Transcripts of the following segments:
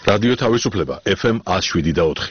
რადიო თავისუფლება FM 107.4.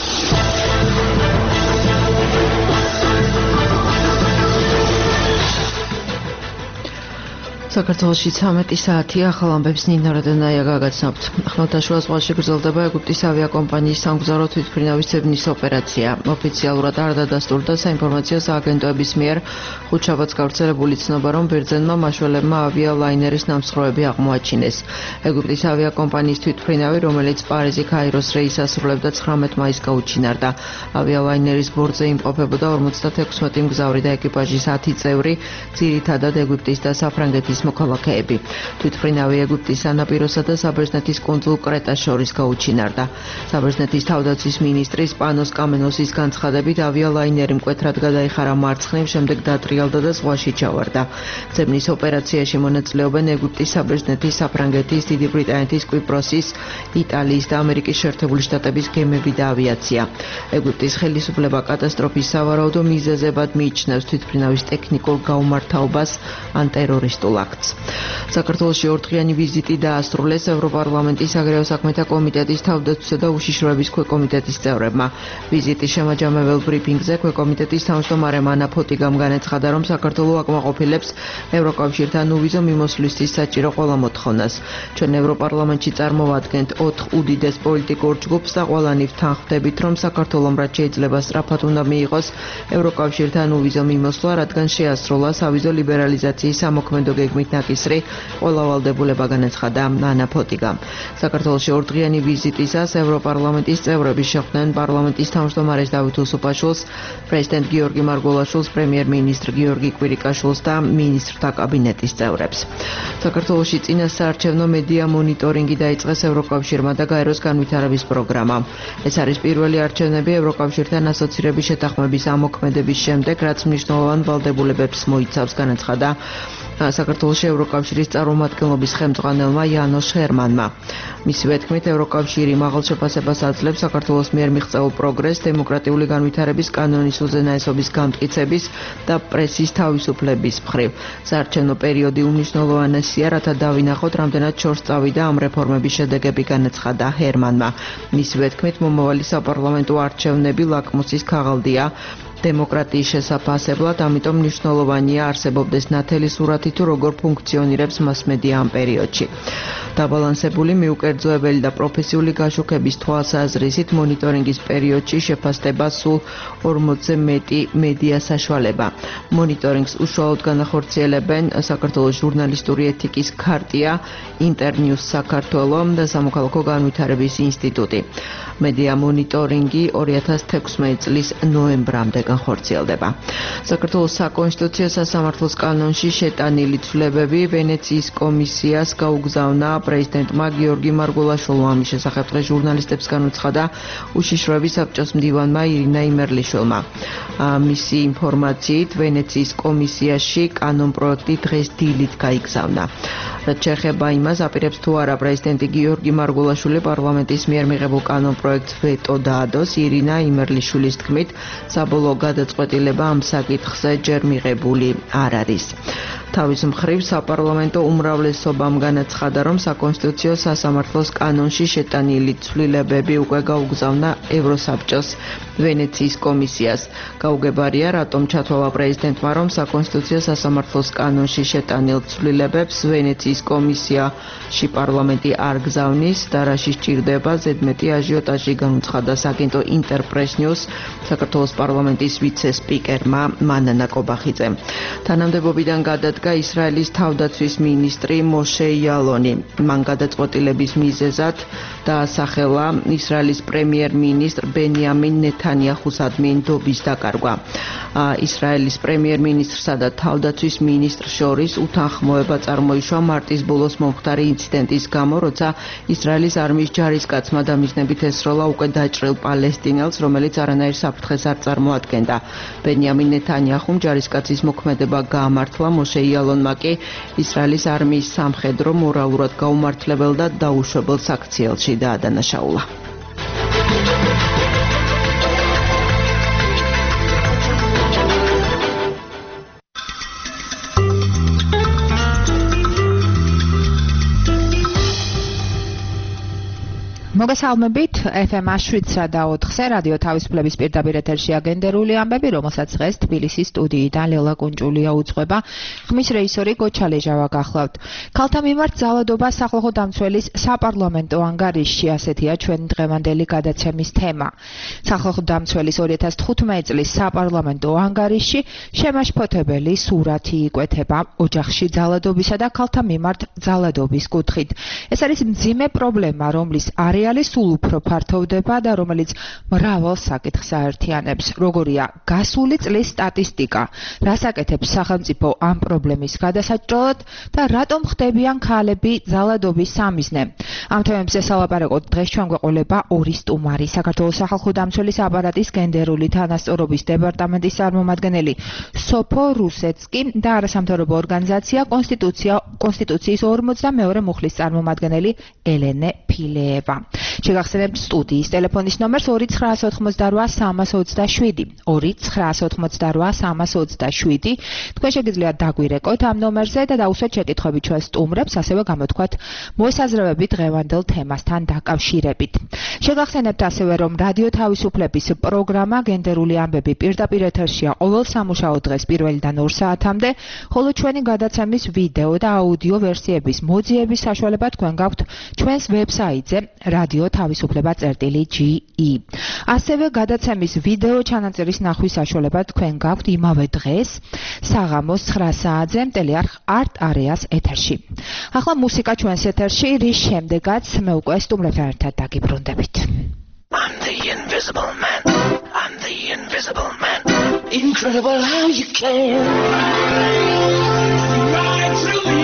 საქართველოში 13 საათია, ახალ ამბებს ნინა როდენაია გაგაცნობთ. ხმელთაშუა ზღვაში გრძელდება ეგვიპტის ავიაკომპანიის სამგზავრო თვითმფრინავის ძებნის ოპერაცია. ოფიციალურად არ დადასტურდა საინფორმაციო სააგენტოების მიერ ხუთშაბათს გავრცელებული ცნობა, რომ ბერძენმა მაშველებმა ავიალაინერის ნამსხვრევები აღმოაჩინეს. ეგვიპტის ავიაკომპანიის თვითმფრინავი, რომელიც პარიზი-ქაიროს რეისს ასრულებდა 19 მაისს გაუჩინარდა. ავიალაინერის ბორტზე იმყოფებოდა 56 მგზავრი და ეკიპაჟის 10 წევრი, ძირითადად ეგვიპტის და საფრანგეთის მოქალაქეები. თვითმფრინავი ეგვიპტის სანაპიროსა და საბერძნეთის კუნძულ კრეტას შორის გაუჩინარდა. საბერძნეთის თავდაცვის მინისტრის პანოს კამენოსის განცხადებით, ავიალაინერი მკვეთრად გადაიხარა მარცხნივ, შემდეგ დატრიალდა და ზღვაში ჩავარდა. ძებნის ოპერაციაში მონაწილეობენ ეგვიპტის, საბერძნეთის, საფრანგეთის, დიდი ბრიტანეთის, კვიპროსის, იტალიის და ამერიკის შეერთებული შტატების გემები და ავიაცია. ეგვიპტის ხელისუფლება კატასტროფის სავარაუდო მიზეზებად მიიჩნევს თვითმფრინავის ტექნიკურ გაუმართავობას ან ტერორისტულ აქტს. საქართველოში ორდღიანი ვიზიტი დაასრულეს ევროპარლამენტის საგარეო საქმეთა კომიტეტის თავდაცვისა და უშიშროების ქვეკომიტეტის წევრებმა. ვიზიტის შემაჯამებელ ბრიფინგზე ქვეკომიტეტის თავმჯდომარე მანა ფოტიგამ განაცხადა, რომ საქართველო აკმაყოფილებს ევროკავშირთან უვიზო მიმოსვლისთვის საჭირო ყველა მოთხოვნას. ჩვენ ევროპარლამენტში წარმოვადგენთ 4 უდიდეს პოლიტიკურ ჯგუფს და ყველანი ვთანხმდებით, რომ საქართველომ რაც შეიძლება სწრაფად უნდა მიიღოს ევროკავშირთან უვიზო მიმოსვლა, რადგან შეასრულა სავიზო ლიბერალიზაციის სამოქმედო გეგმით ნაკისრი ყველა ვალდებულება, განაცხადა მანა ფოტიგამ. საქართველოში ორდღიანი ვიზიტისას ევროპარლამენტის წევრები შეხვდნენ პარლამენტის თავმჯდომარეს დავით უსუპაშვილს, პრეზიდენტ გიორგი მარგველაშვილს, პრემიერ-მინისტრ გიორგი კვირიკაშვილს და მინისტრთა კაბინეტის წევრებს. საქართველოში წინასაარჩევნო მედია მონიტორინგი დაიწყეს ევროკავშირმა და გაეროს განვითარების პროგრამამ. ეს არის პირველი არჩევნები ევროკავშირთან ასოცირების შეთანხმების ამოქმედების შემდეგ, რაც მნიშვნელოვან ვალდებულებებს მოიცავს, განაცხადა საქართველოს ევროკავშირის წარმომადგენლობის ხელმძღვანელმა იანოშ ჰერმანმა. მისივე თქმით, ევროკავშირი მაღალ შეფასებას აძლევს საქართველოს მიერ მიღწეულ პროგრესს დემოკრატიული განვითარების კანონის უზენაესობის გამტკიცების და პრესის თავისუფლების მხრივ. საარჩევნო პერიოდი უმნიშვნელოვანესია, რათა დავინახოთ, რამდენად შორს წავიდა ამ რეფორმების შედეგები, განაცხადა ჰერმანმა. მისივე თქმით, მომავალი საპარლამენტო არჩევნები ლაკმუსის ქაღალდია დემოკრატიის შესაფასებლად, ამიტომ მნიშვნელოვანია არსებობდეს ნათელი სურათი თუ როგორ ფუნქციონირებს მასმედია ამ პერიოდში. დაბალანსებული, მიუკერძოებელი და პროფესიული გაშუქების თვალსაზრისით მონიტორინგის პერიოდში შეფასდება სულ 40-ზე მეტი მედია საშუალება. მონიტორინგს უშუალოდ განახორციელებენ საქართველოს ჟურნალისტური ეთიკის ქარტია, ინტერნიუს საქართველო და სამოქალაქო განვითარების ინსტიტუტი. მედია მონიტორინგი 2016 წლის ნოემბრამდე განხორციელდება. საქართველოს საკონსტიტუციო სასამართლოს კანონში შეტანილი ცვლილებები ვენეციის კომისიას გაუგზავნა პრეზიდენტმა გიორგი მარგველაშვილმა. ამის შესახებ დღეს ჟურნალისტებს განუცხადა უშიშროების საბჭოს მდივანმა ირინა იმერლიშვილმა. მისი ინფორმაციით, ვენეციის კომისიაში კანონ პროექტი დღეს დილით გაიგზავნა. რაც შეეხება იმას, აპირებს თუ არა პრეზიდენტი გიორგი მარგველაშვილი პარლამენტის მიერ მიღებულ კანონ პროექტს ვეტო დაადოს, ირინა იმერლიშვილის თქმით, საბოლოო გადაწყვეტილება ამ საკითხზე ჯერ მიღებული არ არის. თავის მხრივ საპარლამენტო უმრავლესობამ განაცხადა, რომ საკონსტიტუციო სასამართლოს კანონში შეტანილი ცვლილებები უკვე გაუგზავნა ევროსაბჭოს ვენეციის კომისიას. გაუგებარია, რატომ ჩათვალა პრეზიდენტმა, რომ საკონსტიტუციო სასამართლოს კანონში შეტანილ ცვლილებებს ვენეციის კომისიაში პარლამენტი არ გზავნის და რაში სჭირდება ზედმეტი აჟიოტაჟი, განუცხადა საგენტო ინტერპრეს ნიუს საქართველოს პარლამენტის ვიცე-სპიკერმა მანანა კობახიძემ. თანამდებობიდან გადადგა ისრაელის თავდაცვის მინისტრი მოშე იალონი. მან გადაწყვეტილების მიზეზად დაასახელა ისრაელის პრემიერ-მინისტრ ბენიამინ ნეთანიაჰუს ადმინდობის დაკარგვა. ისრაელის პრემიერ-მინისტრსა და თავდაცვის მინისტრს შორის უთანხმოება წარმოიშვა მარტის ბოლოს მომხდარი ინციდენტის გამო, როცა ისრაელის არმიის ჯარისკაცმა დამიზნებით ესროლა უკვე დაჭრილ პალესტინელს, რომელიც არანაირ საფრთხეს არ წარმოადგენდა. ბენიამინ ნეთანიაჰუმ ჯარისკაცის მოქმედება გაამართლა, მოშე იალონმა კი ისრაელის არმიის სამხედრო მორალურად გაუმართლებელ და დაუშვებელ საქციელში დაადანაშაულა. მოგესალმებით FM 7-ზე რადიო თავისუფლების პირდაპირ ეთერში აგენდერული ამბები, რომელსაც დღეს თბილისის სტუდიიდან ლელა კუნჭულია უძღვება. ხმის რეჟისორი გოჩა ლეჟავა გახლავთ. ქალთა მიმართ ძალადობა სახალხო დამცველის საპარლამენტო ანგარიშში, ასეთია ჩვენი დღევანდელი გადაცემის თემა. სახალხო დამცველის 2015 წლის საპარლამენტო ანგარიშში შემაშფოთებელი სურათი იკვეთება ოჯახში ძალადობისა და ქალთა მიმართ ძალადობის კუთხით. ეს არის მძიმე პრობლემა, რომლის არეალი სულ უფრო ფართოვდება და რომელიც მრავალ საკითხს აერთიანებს. როგორია გასული წლის სტატისტიკა, რას აკეთებს სახელმწიფო ამ პრობლემის გადასაჭრელად და რატომ ხდებიან ქალები ძალადობის სამიზნე. ამ თემებზე სალაპარაკოთ დღეს ჩვენ გვეყოლება ორი სტუმარი, საქართველოს სახალხო დამცველის აპარატის გენდერული თანასწორობის დეპარტამენტის წარმომადგენელი სოფო რუსეცკი და არასამთავრობო ორგანიზაცია კონსტიტუციის 42 მუხლის წარმომადგენელი ელენე ფილეევა. შეგახსენებთ სტუდიის ტელეფონის ნომერს 2988327 2988327. თქვენ შეგიძლიათ დაგვირეკოთ ამ ნომერზე და დაუსვათ შეკითხვები ჩვენ სტუმრებს, ასევე გამოთქვათ მოსაზრებები დღევანდელ თემასთან დაკავშირებით. შეგახსენებთ ასევე, რომ რადიო თავისუფლების პროგრამა გენდერული ამბები პირდაპირ ეთერშია ყოველ სამუშაო დღეს 1-დან 2 საათამდე, ხოლო ჩვენი გადაცემის ვიდეო და აუდიო ვერსიების მოძიების საშუალება თქვენ გაქვთ ჩვენს ვებსაიტზე radio-tavisupleba.ge. ასევე გადაცემის ვიდეო ჩანაწერის ნახვის საშუალება თქვენ გაქვთ იმავე დღეს საღამოს 9 საათზე ტელეარხ art areas ეთერში. ახლა მუსიკა ჩვენს ეთერში, რის შემდეგაც მე უკვე სტუმრებთან ერთად დაგიბრუნდებით. I'm the invisible man. I'm the invisible man. Incredible how you can ride through me.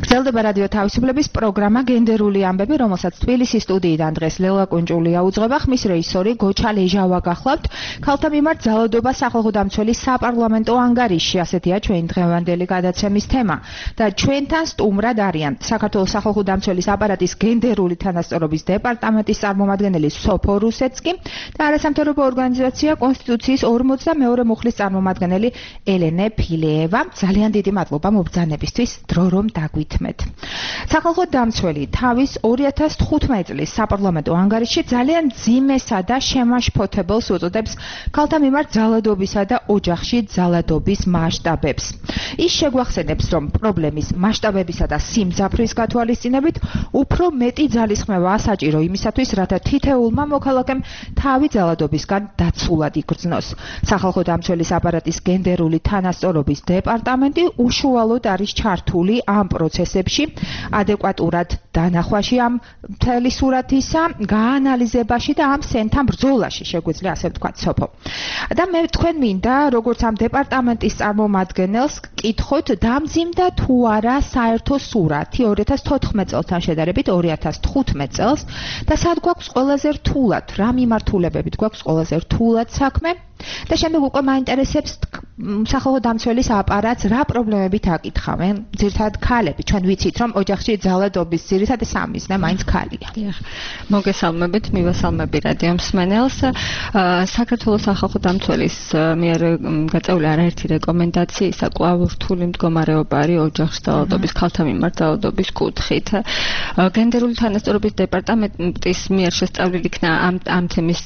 გრძელდება რადიო თავისუფლების პროგრამა გენდერული ამბები, რომელსაც თბილისის სტუდიიდან დღეს ლელა კუნჭულია უძღვება. ხმის რეჟისორი გოჩა ლეჟავა გახლავთ. ქალთა მიმართ ძალადობა სახალხო დამცველი საპარლამენტო ანგარიშში, ასეთია ჩვენი დღევანდელი გადაცემის თემა. და ჩვენთან სტუმრად არიან საქართველოს სახალხო დამცველის აპარატის გენდერული თანასწორობის დეპარტამენტის წარმომადგენელი სოფო რუსეცკი და არასამთავრობო ორგანიზაცია კონსტიტუციის 42 მუხლის წარმომადგენელი ელენე ფილეევა. ძალიან დიდი მადლობა მობრძანებისთვის, დრო რომ დაგვითმეთ. სახალხო დამცველი თავის 2015 წლის საპარლამენტო ანგარიშში ძალიან ძიმესა და შემაშფოთებელს უწოდებს ქალთა მიმართ ძალადობისა და ოჯახში ძალადობის მასშტაბებს. ის შეგვახსენებს, რომ პრობლემის მასშტაბებისა და სიმძაფრის გათვალისწინებით უფრო მეტი ძალისხმევაა საჭირო იმისათვის, რათა თითეულმა მოქალაქემ თავი ძალადობისგან დაცულად იგრძნოს. სახალხო დამცველის აპარატის გენდერული თანასწორობის დეპარტამენტი უშუალოდ არის ჩართული ამ პროცესებში, ადეკვატურად დანახვაში ამ მთელი სურათისა, გაანალიზებაში და ამ სენთან ბრძოლაში, შეგვიძლია ასე ვთქვათ, სოფო. და მე თქვენ მინდა, როგორც ამ დეპარტამენტის წარმომადგენელს, გკითხოთ, დამძიმდა თუ არა საერთო სურათი 2014 წელთან შედარებით 2015 წელს და სად გვაქვს ყველაზე რთულად, რა მიმართულებებით გვაქვს ყველაზე რთულად საქმე? და შემდეგ უკვე მაინტერესებს სახალხო დამცველის აპარატს რა პრობლემებით აკითხავენ, ძირითადად ქალები. ჩვენ ვიცით, რომ ოჯახში ძალადობის ძირითადი სამიზნე მაინც ქალია. მოგესალმებით, მივესალმები რადიო მსმენელს. საქართველოს სახალხო დამცველის მიერ გაწეული არაერთი რეკომენდაციისა კვლავ რთული მდგომარეობა არის ოჯახში ძალადობის, ქალთა მიმართ ძალადობის კუთხით. გენდერული თანასწორობის დეპარტამენტის მიერ შესწავლილი იქნა ამ თემის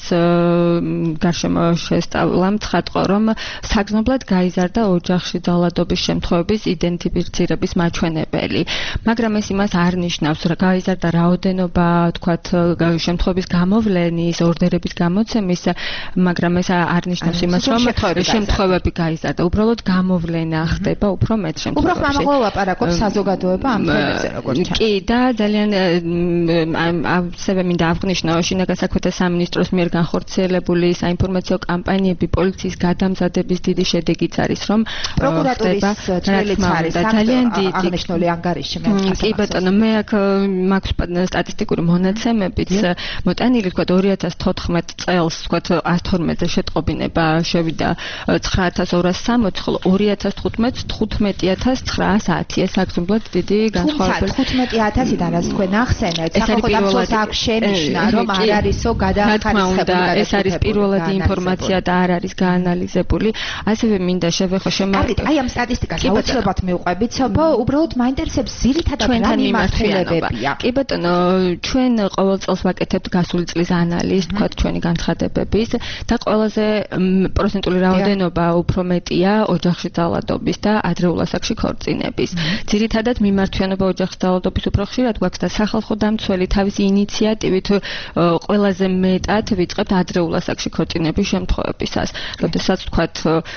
გარშემო ცხადყო, რომ საგრძნობლად გაიზარდა ოჯახში ძალადობის შემთხვევების იდენტიფიცირების მაჩვენებელი. მაგრამ ეს იმას არ ნიშნავს, რომ გაიზარდა რაოდენობა, თქვათ, შემთხვევების გამოვლენის, ორდერების გამოცემის, მაგრამ ეს არ ნიშნავს იმას, რომ შემთხვევები გაიზარდა. უბრალოდ გამოვლენა ხდება უფრო მეტ შემთხვევებში. უფრო ხმამაღლა ლაპარაკობს საზოგადოება ამ თემებზე, როგორც ჩანს. კი, და ძალიან ასევე მინდა აღნიშნო შინაგან საქმეთა სამინისტროს მიერ განხორციელებული საინფორმაციო კამპანიები პოლიციის გადამზადების დიდი შედეგიც არის, რომ პროკურატურის წვლილიც არის ძალიან დიდი აღნიშნული ანგარიში. კი ბატონო, მე აქ მაქვს სტატისტიკური მონაცემებიც მოტანილი, თქვა 2014 წელს, თქვა 112-ზე შეტყობინება შევიდა 9260, ხოლო 2015-ს 15910, ეს აგზნობლად დიდი განსხვავებაა. 15000-დან რაც თქვენ ახსენეთ, სახალხო დამცველს აქ შენიშნა, რომ არ არისო გადახარისხებული. ეს არის პირველადი ინფორმაცია და არ არის გაანალიზებული. ასევე მინდა შევეხო აი ამ სტატისტიკას აუცილებლად მივყვებით, სოფო, უბრალოდ მაინტერესებს ძირითადად რა მიმართულებებია. კი ბატონო, ჩვენ ყოველ წელს ვაკეთებთ გასული წლის ანალიზს, თქვათ ჩვენი განცხადებების და ყველაზე პროცენტული რაოდენობა უფრო მეტია ოჯახში ძალადობის და ადრეულ ასაკში ქორწინების. ძირითადად მიმართვიანობა ოჯახში ძალადობის უფრო ხშირად გვაქვს და სახალხო დამცველი თავისი ინიციატივით ყველაზე მეტად ვიწყებთ ადრეულ ასაკში ქორწინების შემთხვევებისას. როდესაც თქვათ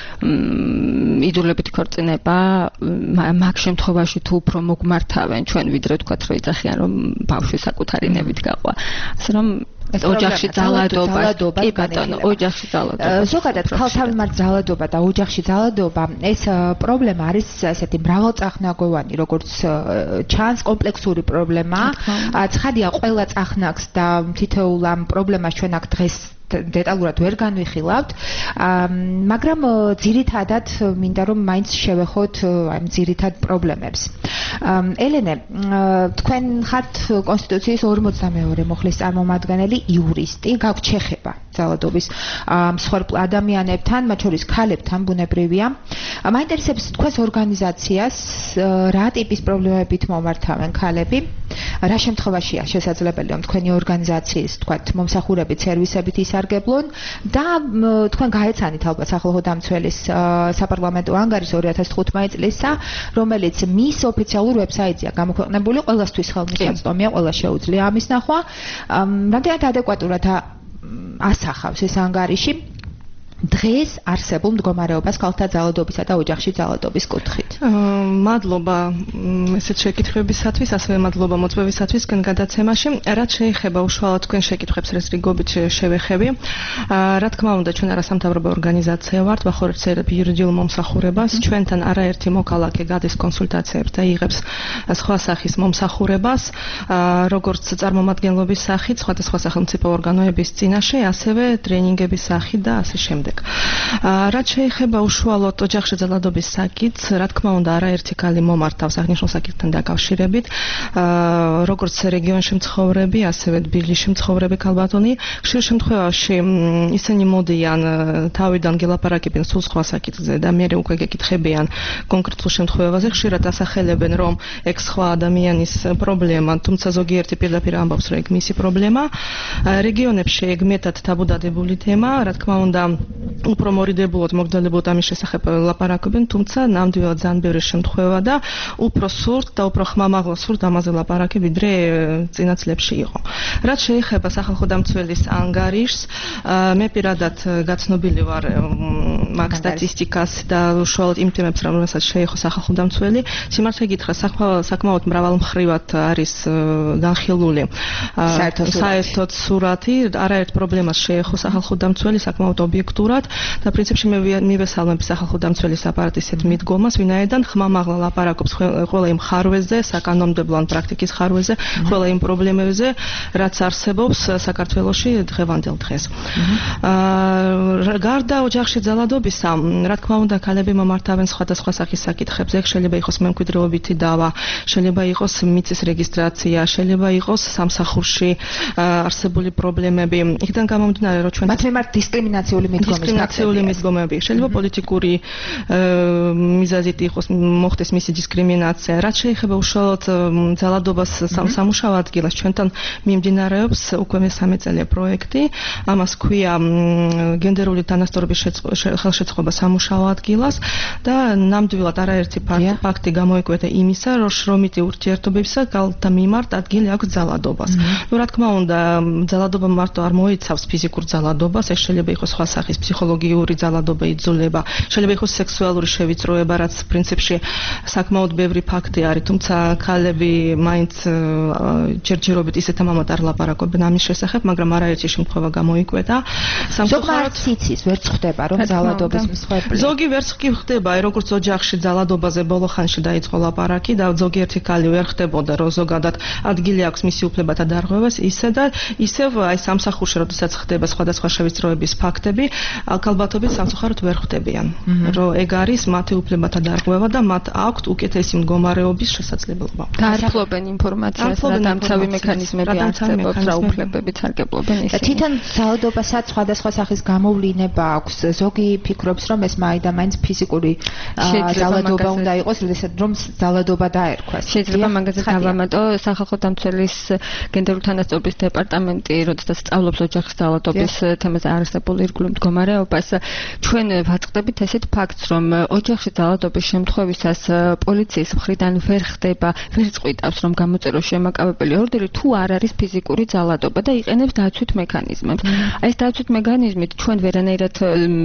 იდურლებითი ქორწინება მაგ შემთხვევაში თუ უფრო მოგმართავენ ჩვენ ვიდრე თქვათ რომ იძახიან რომ ბავშვი საკუთარი ნებით გაყვა. ასე რომ ოჯახში ძალადობა, კი ბატონო, ოჯახში ძალადობა. ზოგადად ქალთა მიმართ ძალადობა და ოჯახში ძალადობა, ეს პრობლემა არის ესეთი მრავალწახნაგოვანი, როგორც ჩანს, კომპლექსური პრობლემა. ცხადია, ყველა წახნაგს და თითოეულ ამ პრობლემას ჩვენ აქ დღეს დეტალურად ვერ განვიხილავთ, მაგრამ ძირითადად მინდა რომ მაინც შევეხოთ ამ ძირითად პრობლემებს. ელენე, თქვენ ხართ კონსტიტუციის 42 მუხლის წარმომადგენელი, იურისტი, გაქვთ შეხება ძალადობის მსხვერპლ ადამიანებთან, მათ შორის ქალებთან, ბუნებრივია. მაინტერესებს თქვენს ორგანიზაციას რა ტიპის პრობლემებით მომართავენ ქალები, რა შემთხვევაშია შესაძლებელი რომ თქვენი ორგანიზაციის, თქვათ, მომსახურებით, სერვისებით ისარგებლონ და თქვენ გაეცანით ალბათ სახალხო დამცველის საპარლამენტო ანგარიშს 2015 წლისა, რომელიც მის ოფიციალურ ვებსაიტზეა გამოქვეყნებული, ყველასთვის ხელმისაწვდომია, ყველა შეუძლია ამის ნახვა. რამდენად ადეკვატურად ასახავს ეს ანგარიში დღეს არსებულ მდგომარეობას ქალთა ძალადობისა და ოჯახში ძალადობის კუთხით. მადლობა ესეთ შეკითხვებისათვის, ასევე მადლობა მოწვევისათვის თქვენ გადაცემაში. რაც შეეხება უშუალოდ თქვენ შეკითხვებს, რაც რიგობით შევეხები, რა თქმა უნდა, ჩვენ არასამთავრობო ორგანიზაცია ვართ, ვახორციელებთ იურიდიულ მომსახურებას. ჩვენთან არაერთი მოქალაქე გადის კონსულტაციებს და იღებს სხვა სახის მომსახურებას, როგორც წარმომადგენლობის სახით, სხვადასხვა სახელმწიფო ორგანოების წინაშე, ასევე ტრენინგების სახით და ასე შემდეგ. რაც შეეხება უშუალოდ ოჯახში ძალადობის საკითხს, რა თქმა უნდა, არაერთი ქალი მომართავს აღნიშნულ საკითხთან დაკავშირებით, როგორც რეგიონში მცხოვრები, ასევე თბილისში მცხოვრები ქალბატონი. ხშირ შემთხვევაში ისინი მოდიან თავიდან გელაპარაკებენ სულ სხვა საკითხზე და მერე უკვე გეკითხებიან კონკრეტულ შემთხვევაზე, ხშირად ასახელებენ, რომ ეგ სხვა ადამიანის პრობლემა, თუმცა ზოგიერთი პირდაპირ ამბობს, რომ ეგ მისი პრობლემა. რეგიონებში ეგ მეტად თაბუდადებული თემა, რა თქმა უნდა, უფრო მორიდებულად მოგდალებოდ ამის შესახებ ლაპარაკობენ, თუმცა ნამდვილად ძალიან ბევრი შემთხვევა და უფრო სურთ და უფრო ხმამაღლა სურთ ამაზე ლაპარაკი, ვიდრე წინა წლებში იყო. რაც შეეხება სახალხო დამცველის ანგარიშს, მე პირადად გაცნობილი ვარ მაგ სტატისტიკას და უშუალოდ იმ თემებს, რომელსაც შეეხო სახალხო დამცველი. სიმართლე გითხრა, საკმაოდ მრავალმხრივად არის განხილული საერთოდ სურათი, არაერთ პრობლემას შეეხო სახალხო დამცველი საკმაოდ ობიექტურად და პრინციპში მე მივესალმებ სახალხო დამცველის აპარატის ერთ მიდგომას, ვინაიდან ხმამაღლა ლაპარაკობს ყველა იმ ხარვეზე, საკანონმდებლო ან პრაქტიკის ხარვეზე, ყველა იმ პრობლემებზე, რაც არსებობს საქართველოში დღევანდელ დღეს. გარდა ოჯახში ძალადობისა, რა თქმა უნდა, ქალები მომართავენ სხვადასხვა სახის საკითხებს. ეგ შეიძლება იყოს მემკვიდრეობითი დავა, შეიძლება იყოს მიწის რეგისტრაცია, შეიძლება იყოს სამსახურში არსებული პრობლემები. იქიდან გამომდინარე, რომ ჩვენ მათ მიმართ დისკრიმინაციული მიდგომები, შეიძლება პოლიტიკური მიზეზით იყოს მოხდეს მისი დისკრიმინაცია. რაც შეეხება უშუალოდ ძალადობას სამუშაო ადგილას, ჩვენთან მიმდინარეობს უკვე მესამე წელია პროექტი, ამას ქვია გენდერული თანასწორობის ხელშეწყობა სამუშაო ადგილას და ნამდვილად არაერთი ფაქტი გამოიკვეთა იმისა, რომ შრომითი ურთიერთობებისა ქალთა მიმართ ადგილი აქვს ძალადობას. რა თქმა უნდა, ძალადობა მარტო არ მოიცავს ფიზიკურ ძალადობას, ეს შეიძლება იყოს სხვა სახის ფსიქოლოგიური ძალადობა, იძულება, შეიძლება იყოს სექსუალური შევიწროება, რაც პრინციპში საკმაოდ ბევრი ფაქტი არის, თუმცა ქალები მაინც ჯერჯერობით ისეთ ამამად არ ლაპარაკობენ ამის შესახებ, მაგრამ არაერთი შემთხვევა გამოიკვეთა. ზოგადად სიცის ვერც ხდება, რომ ძალადობის მსხვერპლი. ზოგი ვერც კი ხდება, როგორც ოჯახში ძალადობაზე ბოლო ხანში დაიწყო ლაპარაკი და ზოგიერთი ქალი ვერ ხდებოდა, რომ ზოგადად ადგილი აქვს მისი უფლებათა დარღვევას, ისევ აი სამსახურში, როდესაც ხდება სხვადასხვა შევიწროების ფაქტები, ქალბატონები სამწუხაროდ ვერ ხვდებიან, რომ ეგ არის მათი უფლებათა დარღვევა და მათ აქვთ უკეთესი მდგომარეობის შესაძლებლობა. დაარწმუნებენ ინფორმაციას, რა დამცავი მექანიზმები არსებობს, რა უფლებებიც არგებლობენ ისინი. თვითონ ძალადობასაც სხვადასხვა სახის გამოვლინება აქვს. ზოგი ფიქრობს, რომ ეს მაინც ფიზიკური ძალადობა უნდა იყოს, რომ ძალადობა დაერქვას. შეიძლება მაგაზე დავამატო, სახალხო დამცველის გენდერული თანასწორობის დეპარტამენტი, როდესაც სწავლობს ოჯახის ძალადობის თემაზე არსებულ ირგვლივ მდგომარეობას, ჩვენ ვაწყდებით ესეთ ფაქტს, რომ ოჯახში ძალადობის შემთხვევისას პოლიციის მხრიდან ვერ ხდება, ვერ წყვიტავს, რომ გამოწეროს შემაკავებელი ორდერი, თუ არ არის ფიზიკური ძალადობა და იყენებს დაცვით მექანიზმებს. ეს დაცვით მექანიზმით ჩვენ ვერანაირად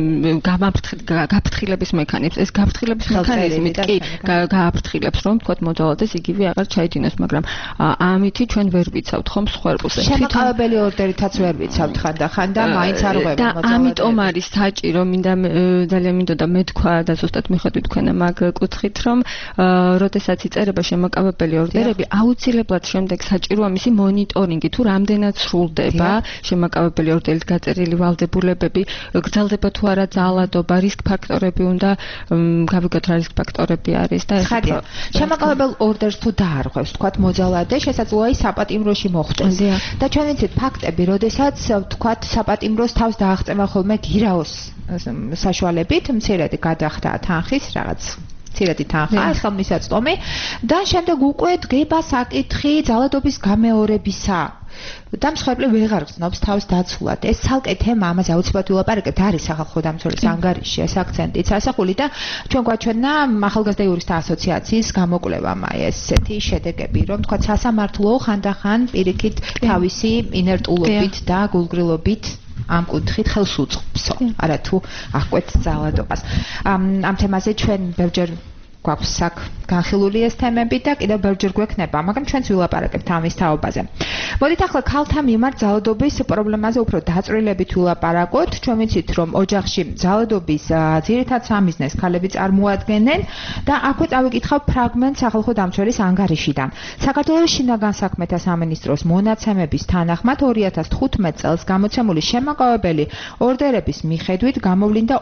გაფრთხილების მექანიზმს, ეს გაფრთხილების მექანიზმით კი გააფრთხილებს, რომ თქვათ მოძალადეს იგივე აღარ ჩაიდინოს, მაგრამ ამითი ჩვენ ვერ ვიცავთ ხომ სხვერპლს. შემაკავებელი ორდერითაც ვერ ვიცავთ ხან და მაინც არ ღვება მოძალადე. და ამიტომ არის საჭირო, ძალიან მინდოდა მეთქვა და ზუსტად მიხედვით თქვენ მაგ კუთხით, რომ როდესაც იწერება შემაკავებელი ორდერები, აუცილებლად შემდეგ საჭიროა მისი მონიტორინგი, თუ რამდენად სრულდება შემაკავებელი ორდერით გაწერილი ვალდებულებები, გრძელდება თუ არა ძალადობა, რისკ ფაქტორები უნდა გავიგოთ რა რისკ ფაქტორები არის და ეს შემაკავებელ ორდერს თუ დაარღვევს, თქვათ მოძალადე, შესაძლოა საპატიმროში მოხვდეს. და ჩვენ ვიცით ფაქტები, როდესაც თქვათ საპატიმროს თავს დააღწევა ხოლმე გირაოს საშუალებით, მცირედი გადახდა თანხის რაღაც მცირედი თანხა, ეს ხელმისაწვდომი და შემდეგ უკვე დგება საკითხი ძალადობის გამეორებისა. და მსხვერპლი ვეღარ გრძნობს თავს დაცულად. ეს ცალკე თემა, ამაზე აუცილებლად ვილაპარაკებთ, არის სახალხო დამცველის ანგარიში, ეს აქცენტიც ასახული და ჩვენ გვაჩვენა ახალგაზრდა იურისტთა ასოციაციის გამოკვლევამ ესეთი შედეგები, რომ თქვა სასამართლო ხანდახან პირიქით თავისი ინერტულობით და გულგრილობით ამ კუთხით ხელს უწყობსო. არა თუ აღკვეთ ძალადობას. ამ თემაზე ჩვენ ბევრჯერ გვაქვს განხილული ეს თემები და კიდევ ბევრჯერ გვექნება, მაგრამ ჩვენც ვილაპარაკებთ ამის თაობაზე. მოდით ახლა ქალთა მიმართ ძალადობის პრობლემაზე უფრო დაწვრილებით ვილაპარაკოთ. ჩვენ ვიცით, რომ ოჯახში ძალადობის ძირითად სამიზნეს ქალები წარმოადგენენ და აქვე წავიკითხავ ფრაგმენტს სახალხო დამცველის ანგარიშიდან. საქართველოს შინაგან საქმეთა სამინისტროს მონაცემების თანახმად 2015 წელს გამოცემული შემაკავებელი ორდერების მიხედვით გამოვლინდა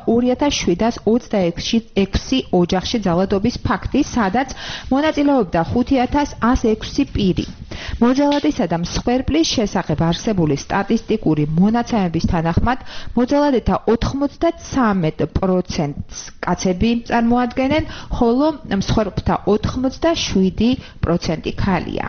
2726 ოჯახში ძალადობის ფაქტი, სადაც მონაწილეობდა 5106 პირი. მოძალადისა და მსხვერპლის შესახებ არსებული სტატისტიკური მონაცემების თანახმად მოძალადეთა 93%-ს კაცები წარმოადგენენ, ხოლო მსხვერპლთა 87% ქალია.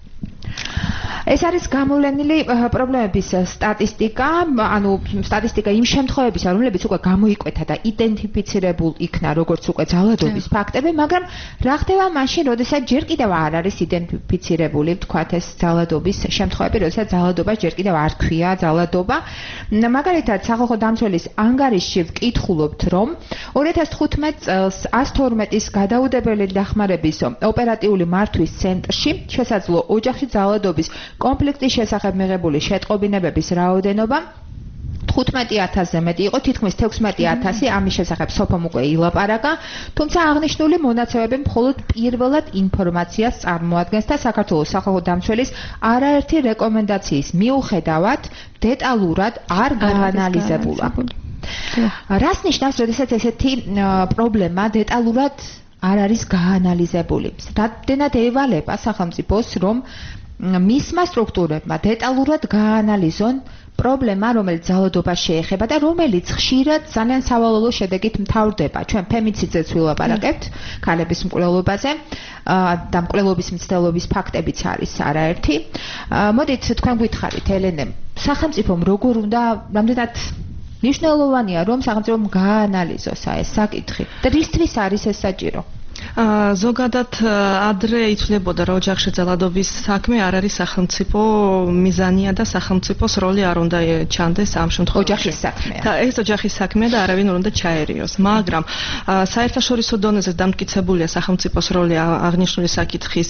ეს არის გამოვლენილი პრობლემების სტატისტიკა, ანუ სტატისტიკა იმ შემთხვევებისა, რომლებიც უკვე გამოიკვეთა და იდენტიფიცირებულ იქნა როგორც უკვე ძალადობის ფაქტები, მაგრამ რა ხდება მაშინ, როდესაც ჯერ კიდევ არ არის იდენტიფიცირებული, ვთქვათ, ეს ძალადობის შემთხვევები, როდესაც ძალადობა ჯერ კიდევ არ ქვია ძალადობა. მაგალითად, სახალხო დამცველის ანგარიშში ვკითხულობთ, რომ 2015 წელს 112-ის გადაუდებელი დახმარების ოპერატიული მართვის ცენტრში შესაძლო ოჯახში ძალადობის კომპლექტის შესახებ მიღებული შეტყობინებების რაოდენობა 15000-ზე მეტი იყო, თითქმის 16000 ამის შესახებ სოფომ უკვე ილაპარაკა, თუმცა აღნიშნული მონაცემები მხოლოდ პირველად ინფორმაციას წარმოადგენს და საქართველოს სახალხო დამცველის არაერთი რეკომენდაციის მიუხედავად დეტალურად არ გაანალიზებულა. რას ნიშნავს, როდესაც ესეთი პრობლემა დეტალურად არ არის გაანალიზებული? რამდენად ევალება სახელმწიფოს, რომ მისმა სტრუქტურებმა დეტალურად გაანალიზონ პრობლემა, რომელიც ძალადობას შეეხება და რომელიც ხშირად ძალიან სავალალო შედეგით მთავრდება. ჩვენ ფემიციდზეც ვილაპარაკებთ, ქალების მკვლელობაზე და მკვლელობის მცდელობის ფაქტებიც არის არაერთი. მოდით თქვენ გითხარით, ელენე, სახელმწიფომ როგორ უნდა, რამდენად მნიშვნელოვანია, რომ სახელმწიფომ გაანალიზოს ეს საკითხი და რისთვის არის ეს საჭირო? ზოგადად ადრე ითვლებოდა, რომ ოჯახში ძალადობის საქმე არ არის სახელმწიფო მიზანია და სახელმწიფოს როლი არ უნდა ჩანდეს ამ შემთხვევაში. ოჯახის საქმეა. და ეს ოჯახის საქმეა და არავინ არ უნდა ჩაერიოს. მაგრამ საერთაშორისო დონეზე დამტკიცებულია სახელმწიფოს როლი აღნიშნული საკითხის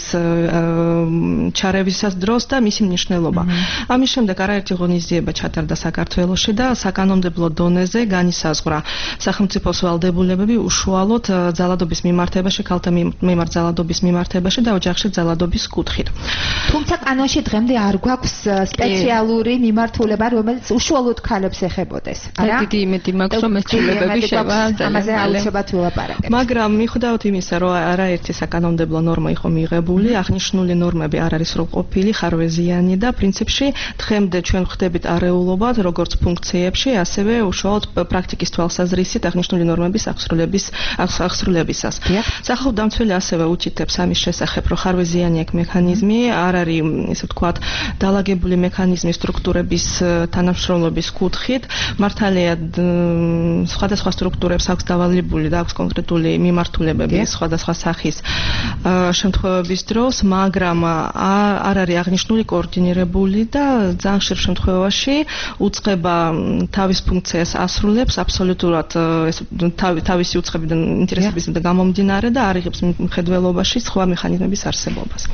ჩარევისას დროს და მისი მნიშვნელობა. ამის შემდეგ არაერთი ღონისძიება ჩატარდა საქართველოში და საკანონმდებლო დონეზე განისაზღვრა სახელმწიფოს ვალდებულებები უშუალოდ ძალადობის მიმართებაში, ქალთა მიმართ ძალადობის მიმართებაში და ოჯახში ძალადობის კუთხით. თუმცა კანონში დღემდე არ გვაქვს სპეციალური მიმართულება, რომელიც უშუალოდ ქალებს ეხებოდეს. არა? დიდი იმედი მაქვს, რომ ეს ცვლილებები შევა ამაზე აუცილებლად ვილაპარაკებთ. მაგრამ მიუხედავად იმისა, რომ არაერთი საკანონმდებლო ნორმა იყო მიღებული, აღნიშნული ნორმები არ არის სრულყოფილი, ხარვეზიანი და პრინციპში დღემდე ჩვენ ვხდებით არეულობად, როგორც ფუნქციებში, ასევე უშუალოდ პრაქტიკის თვალსაზრისით აღნიშნული ნორმების აღსრულებისას. სახალხო დამცველი ასევე უჩითებს ამის შესახებ, რომ ხარვეზიანი აქ მექანიზმი არ არის, ესე ვთქვათ, დალაგებული მექანიზმი სტრუქტურების თანამშრომლობის კუთხით. მართალია სხვადასხვა სტრუქტურებს აქვს დავალებული და აქვს კონკრეტული მიმართულებები სხვადასხვა სახის შემთხვევების დროს, მაგრამ არ არის აღნიშნული კოორდინირებული და ძალიან ხშირ შემთხვევაში უწყება თავის ფუნქციას ასრულებს აბსოლუტურად თავისი უწყებიდან ინტერესებისგან გამომდინარე და არ იღებს მხედველობაში სხვა მექანიზმების არსებობას.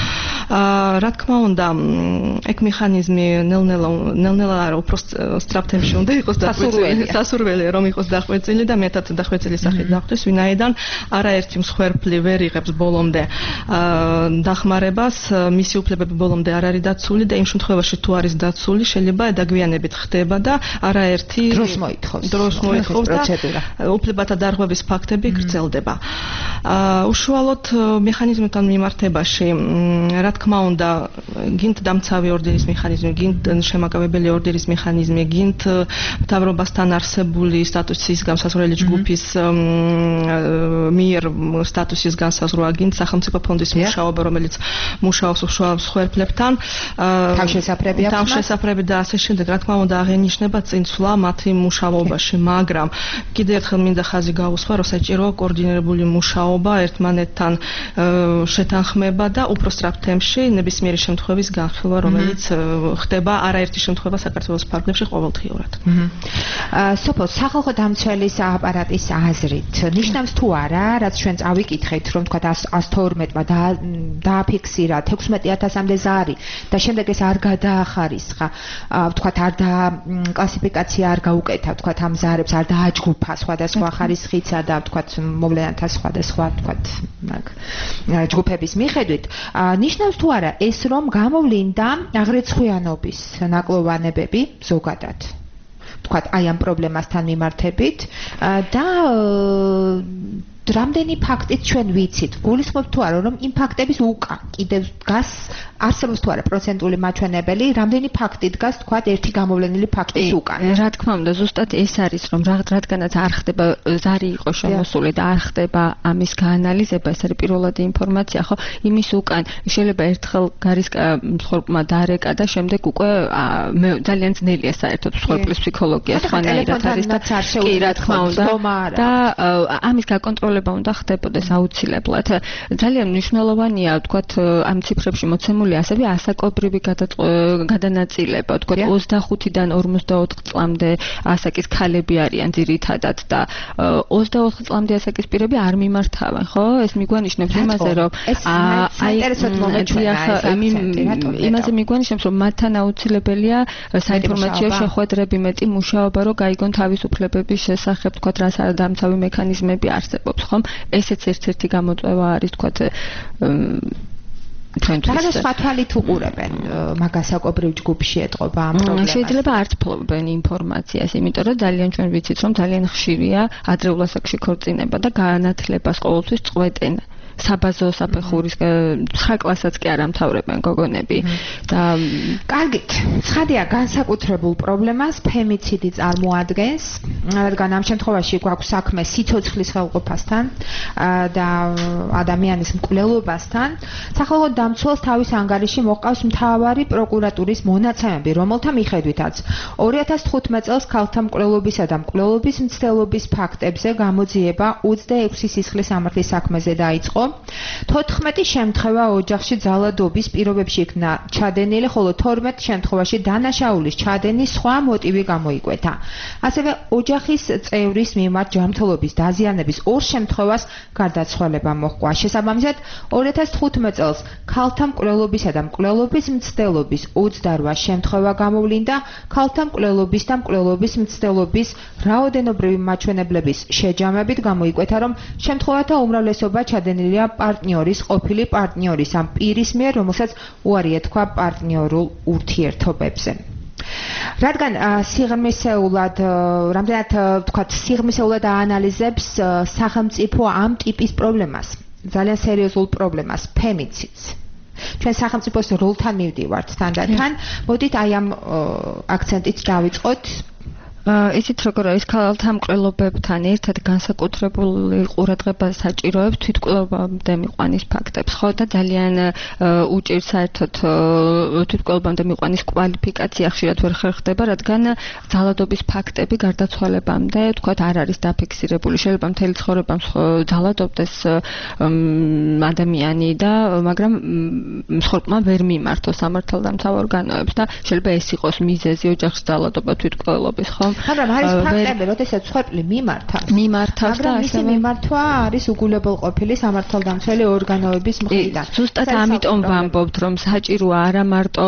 რა თქმა უნდა, ეგ მექანიზმი ნელ-ნელა უფრო სწრაფ თემში უნდა იყოს დასურველი, რომ იყოს დახვეწილი და მეტად დახვეწილი სახით დახვდეს, ვინაიდან არაერთი მსხვერპლი ვერ იღებს ბოლომდე დახმარებას, მისი უფლებები ბოლომდე არ არის დაცული და იმ შემთხვევაში თუ არის დაცული, შეიძლება დაგვიანებით ხდება და არაერთი დროს მოითხოვს და უფლებათა დარღვევის ფაქტები გრძელდება. უშუალოდ მექანიზმთან მიმართებაში, რა თქმა უნდა, გინდ დამცავი ორდერის მექანიზმი, გინდ შემაკავებელი ორდერის მექანიზმი, გინდ მთავრობასთან არსებული სტატუსის განსაზღვრელი ჯგუფის მიერ სტატუსის განსაზღვრა, გინდ სახელმწიფო ფონდის მუშაობა, რომელიც მუშაობს უშუალოდ მსხვერპლებთან, თავშესაფრები და ასე შემდეგ, რა თქმა უნდა, აღენიშნება წინსვლა მათი მუშაობაში, მაგრამ კიდევ ერთხელ მინდა ხაზი გაუსვა, რომ საჭიროა კოორდინირებული მუშაობა მუშაობა, ერთმანეთთან შეთანხმება და უფრო სწრაფ თემში ნებისმიერი შემთხვევის განხილვა, რომელიც ხდება არაერთი შემთხვევა საქართველოს ფარგლებში ყოველდღიურად. სოფო სახალხო დამცველის აპარატის აზრით ნიშნავს თუ არა, რაც ჩვენ წავიკითხეთ, რომ თქვა 112-მა დააფიქსირა 16000-მდე ზარი და შემდეგ ეს არ გადაახარისხა, თქვა არ და კლასიფიკაცია არ გაუკეთა, თქვა ამ ზარებს არ დააჯგუფა სხვადასხვა ხარისხიცა და თქვა მოვლენათა სხვადასხვა თქვა ჯგუფების მიხედვით, ნიშნავს თუ არა ეს რომ გამოვლინდა აღრიცხვიანობის ნაკლოვანებები ზოგადად. თქვა აი ამ პრობლემასთან მიმართებით და რამდენი ფაქტით ჩვენ ვიცით, გულისხმობთ თუ არა რომ იმ ფაქტების უკან კიდევ დგას არსებობს თუ არა პროცენტული მაჩვენებელი, რამდენი ფაქტი დგას თქვა ერთი გამოვლენილი ფაქტის უკან. რა თქმა უნდა, ზუსტად ეს არის რომ რადგანაც არ ხდება ზარი იყო შემოსული და არ ხდება ამის გაანალიზება, ეს არის პირველადი ინფორმაცია, ხო? იმის უკან შეიძლება ერთხელ მსხვერპლმა დაარეკა და შემდეგ უკვე ძალიან ძნელია საერთოდ მსხვერპლის ფსიქოლოგია სხვანაირად არის და კი რა თქმა უნდა და ამის გაკონტროლება უნდა ხდებოდეს აუცილებლად. ძალიან მნიშვნელოვანია, ვთქვათ, ამ ციფრებში მოცემული ასევე ასაკობრივი გადანაწილება, ვთქვათ, 25-დან 54 წლამდე ასაკის ქალები არიან ძირითადად და 24 წლამდე ასაკის პირები არ მიმართავენ, ხო? ეს მიგვანიშნებს იმაზე, რომ იმაზე მიგვანიშნებს, რომ მათთან აუცილებელია საინფორმაციო შეხვედრები, მეტი მუშაობა, რომ გაიგონ თავისუფლებების შესახებ, ვთქვათ, რა სადამცავი მექანიზმები არსებობს. ესეც ერთ-ერთი გამოწვევა არის თქვათ რაღაცა სხვა თვალით უყურებენ მაგასაკობრივ ჯგუფში ეტყობა ამ პრობლემას. შეიძლება არც ფლობენ ინფორმაციას, იმიტომ რომ ძალიან ჩვენ ვიცით, რომ ძალიან ხშირია ადრეულ ასაკში ქორწინება და გაანათლებას ყოველთვის წყვეტენ. საბაზო საფეხურის 9 კლასაც კი არ ამთავრებენ გოგონები და კარგით, ცხადია განსაკუთრებულ პრობლემას ფემიციდი წარმოადგენს, რადგან ამ შემთხვევაში გვაქვს საქმე სიცოცხლის ხელყოფასთან და ადამიანის მკვლელობასთან. სახალხო დამცველს თავის ანგარიში მოჰყავს მთავარი პროკურატურის მონაცემები, რომელთა მიხედვითაც 2015 წელს ქალთა მკვლელობისა და მკვლელობის მცდელობის ფაქტებზე გამოძიება 26 სისხლის სამართლის საქმეზე დაიწყო. 14 შემთხვევა ოჯახში ძალადობის პირობებში იქნა ჩადენილი, ხოლო 12 შემთხვევაში დანაშაულის ჩადენის სხვა მოტივი გამოიკვეთა. ასევე ოჯახის წევრის მიმართ ჯანმრთელობის დაზიანების 2 შემთხვევას გარდაცვალება მოჰყვა. შესაბამისად, 2015 წელს ქალთა მკვლელობისა და მკვლელობის მცდელობის 28 შემთხვევა გამოვლინდა, ქალთა მკვლელობის და მკვლელობის მცდელობის რაოდენობრივი მაჩვენებლების შეჯამებით გამოიკვეთა, რომ შემთხვევათა უმრავლესობა ჩადენილია პარტნიორის, ყოფილი პარტნიორის ამ პირის მიერ, რომელსაც უარი ეთქვა პარტნიორულ ურთიერთობებზე. რადგან სიღრმისეულად, რამდენად ვთქვათ, სიღრმისეულად აანალიზებს სახელმწიფო ამ ტიპის პრობლემას, ძალიან სერიოზულ პრობლემას, ფემიციდს. ჩვენ სახელმწიფოს როლთან მივდივართ თანდათან. მოდით აი ამ აქცენტით დავიწყოთ. ისიც როგორ არის ქალთა მკვლელობებთან ერთად განსაკუთრებული ყურადღება საჭიროებს თვითმკვლელობამდე მიყვანის ფაქტებს, ხო და ძალიან უჭირს საერთოდ თვითმკვლელობამდე მიყვანის კვალიფიკაცია ხშირად ვერ ხერხდება, რადგან ძალადობის ფაქტები გარდაცვალებამდე, თქვათ, არ არის დაფიქსირებული. შეიძლება მთელი ცხოვრება ძალადობდეს ადამიანი და მაგრამ მსხვერპლმა ვერ მიმართოს სამართალდამცავ ორგანოებს და შეიძლება ეს იყოს მიზეზი ოჯახში ძალადობა თვითმკვლელობის, ხო? მაგრამ არის ფაქტები, როდესაც მსხვერპლი მიმართავს და მისი მიმართვა არის უგულებელყოფილი სამართალდამცველი ორგანოების მხრიდან. ზუსტად ამიტომ ვამბობთ, რომ საჭიროა არა მარტო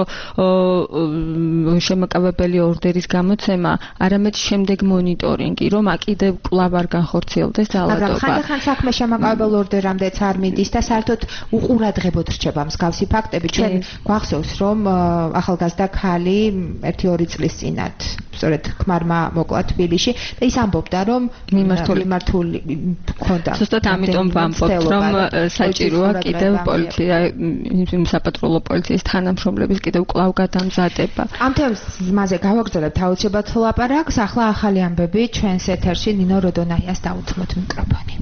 შემოკავებელი ორდერის გამოცემა, არამედ შემდეგ მონიტორინგი, რომ კიდევ კვლავ არ განხორციელდეს ძალადობა. მაგრამ ხანდახან საქმე შემოკავებელ ორდერამდეც არ მიდის და საერთოდ უყურადღებოდ რჩება მსგავსი ფაქტები. ჩვენ გვახსოვს, რომ ახალგაზრდა ქალი 1-2 წლის წინათ სწორედ ქმარმა მოკლა თბილისში და ის ამბობდა, რომ მიმართული ჰქონდა. ზუსტად ამიტომ ვამბობთ, რომ საჭიროა კიდევ პოლიცია, საპატრულო პოლიციის თანამშრომლების კიდევ კვლავ გადამზადება. ამ თემაზე გავაგრძელებთ აუცილებლად ლაპარაკს. ახლა ახალი ამბები ჩვენს ეთერში ნინო როდონაიას დაუთმოთ მიკროფონი.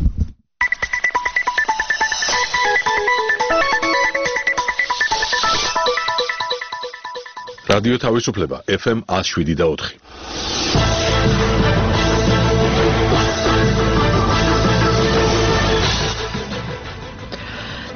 რადიო თავისუფლება FM 107.4.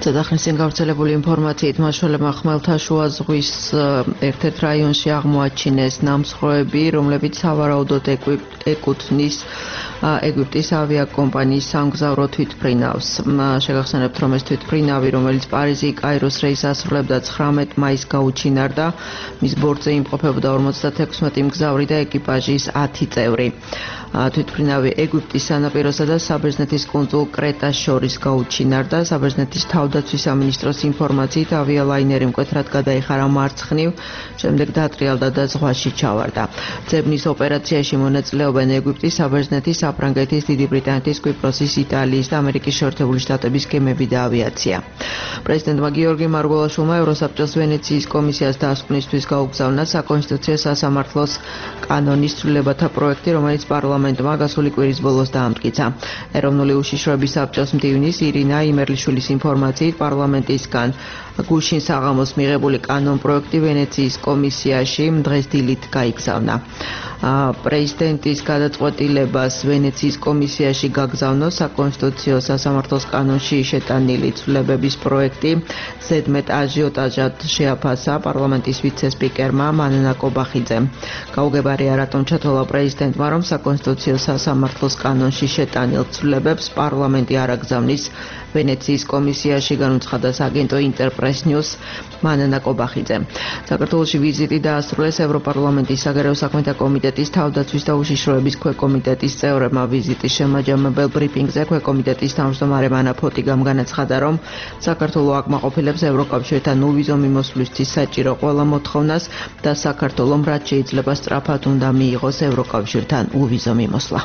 ზედახნისին გავრცელებული ინფორმაციით მაშველებმა ხმელთაშუა ზღვის ერთ-ერთ რაიონში აღმოაჩინეს ნამსხვრევები, რომლებიც სავარაუდოდ ეკუთვნის ეგვიპტის ავიაკომპანიის სამგზავრო თვითმფრინავს. შეგახსენებთ, რომ ეს თვითმფრინავი, რომელიც პარიზი-კაიროს რეისს ასრულებდა 19 მაისს გაუჩინარდა, მის ბორტზე იმყოფებოდა 56 მგზავრი და ეკიპაჟის 10 წევრი. თვითმფრინავი ეგვიპტის სანაპიროსა და საბერძნეთის კუნძულ კრეტას შორის გაუჩინარდა. საბერძნეთის თავდაცვის სამინისტროს ინფორმაციით ავიალაინერი მკვეთრად გადაიხარა მარცხნივ, შემდეგ დატრიალდა და ზღვაში ჩავარდა. ძებნის ოპერაციაში მონაწილეობენ ეგვიპტის, საბერძნეთის, საფრანგეთის, დიდი ბრიტანეთის, კვიპროსის, იტალიის და ამერიკის შეერთებული შტატების გემები და ავიაცია. პრეზიდენტმა გიორგი მარგველაშვილმა ევროსაბჭოს ვენეციის კომისიას დასკვნისთვის გაუგზავნა საკონსტიტუციო სასამართლოს კანონის ცვლილებათა პროექტი, რომელიც პარლამენტმა გასული კვირის ბოლოს დაამტკიცა. ეროვნული უშიშროების საბჭოს მდივნის ირინა იმერლიშვილის ინფორმაციით პარლამენტისგან გუშინ საღამოს მიღებული კანონ პროექტი ვენეციის კომისიაში დღეს დილით გაიგზავნა. პრეზიდენტის გადაწყვეტილებას ვენეციის კომისიაში გაგზავნო საკონსტიტუციო სასამართლოს კანონში შეტანილი ცვლილებების პროექტი ზედმეტ აჟიოტაჟად შეაფასა პარლამენტის ვიცე-სპიკერმა მანანა კობახიძემ. გაუგებარია რატომ ჩათვალა პრეზიდენტმა, რომ საკონსტიტუციო სასამართლოს კანონში შეტანილ ცვლილებებს პარლამენტი არ აგზავნის ვენეციის კომისიაში, განუცხადა აგენტო ინტერპრეს ნიუს მანანა კობახიძემ. საქართველოში ვიზიტი დაასრულეს ევროპარლამენტის საგარეო საქმეთა კომიტეტის თავდაცვის და უშიშროების ქვეკომიტეტის წევრებმა. ვიზიტის შემაჯამებელ ბრიფინგზე ქვეკომიტეტის თავმჯდომარე მანა ფოტიგამ განაცხადა, რომ საქართველო აკმაყოფილებს ევროკავშირთან უვიზო მიმოსვლისთვის საჭირო ყველა მოთხოვნას და საქართველომ რაც შეიძლება სწრაფად უნდა მიიღოს ევროკავშირთან უვიზო მიმოსვლა.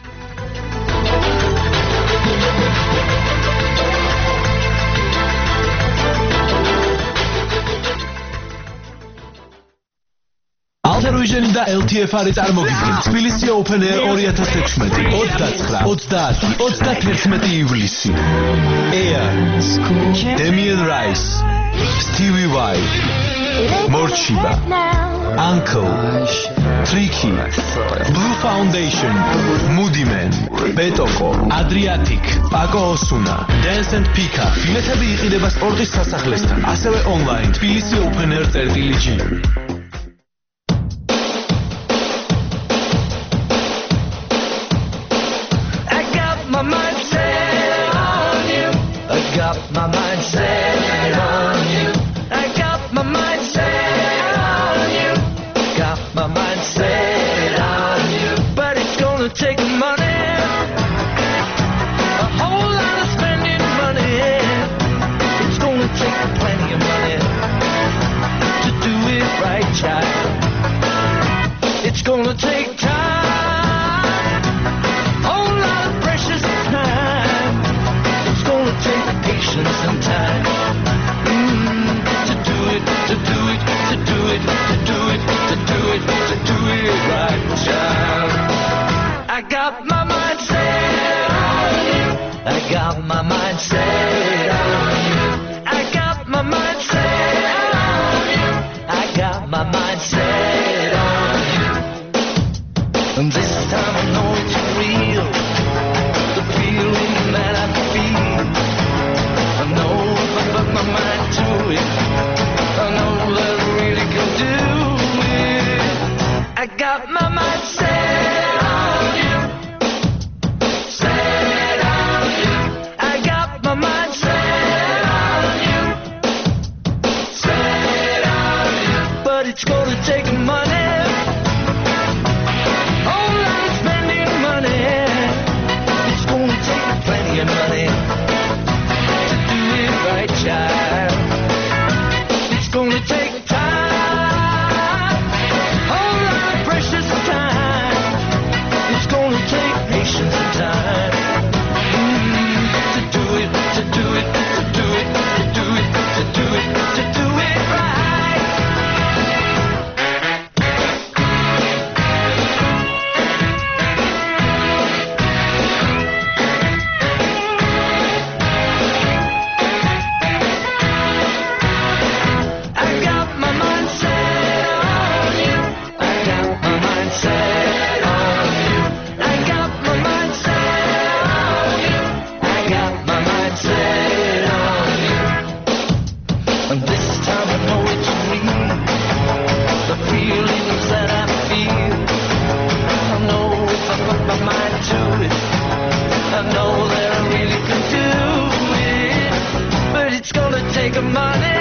Alter და LTFR-ი წარმოგიდგენთ თბილისი Open Air 2016 29-30-31 ივლისი. Air, Damien Rice, Stevie Vai, Morchiba, Uncle, Tricky, Blue Foundation, Moody Man, Betoko, Adriatic, Paco Osuna, Dance and Pika. Ბილეთები იყიდება სპორტის სასახლესთან, ასევე online თბილისი Open Air.gr. My mind set on you. I got my mind set on you. Got my mind set on you. But it's gonna take money, a whole lot of spending money. It's gonna take plenty of money to do it right, child. It's gonna take time, a whole lot of precious time. It's gonna take patience and time to do it, to do it, to do it, to do it, to do it, to do it right, child. I got my mind set on you. I got my mind set on you. I got my mind set on you. I got my mind set on you. And this time I know it's real, the feeling that I feel. I know if I put my mind to it, I know that I really can do it. I got my mind set on you, set on you. I got my mind It's gonna take money,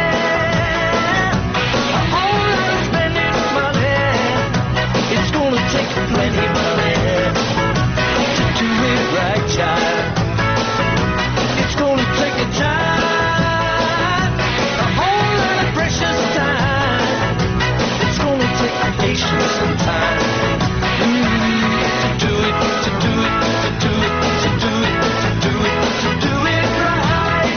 a whole lot of spending money. It's gonna take plenty of money to do it right, child. It's gonna take a time, a whole lot of precious time. It's gonna take patience and time to do it, to do it, to do it, to do it, to do it, to do it right.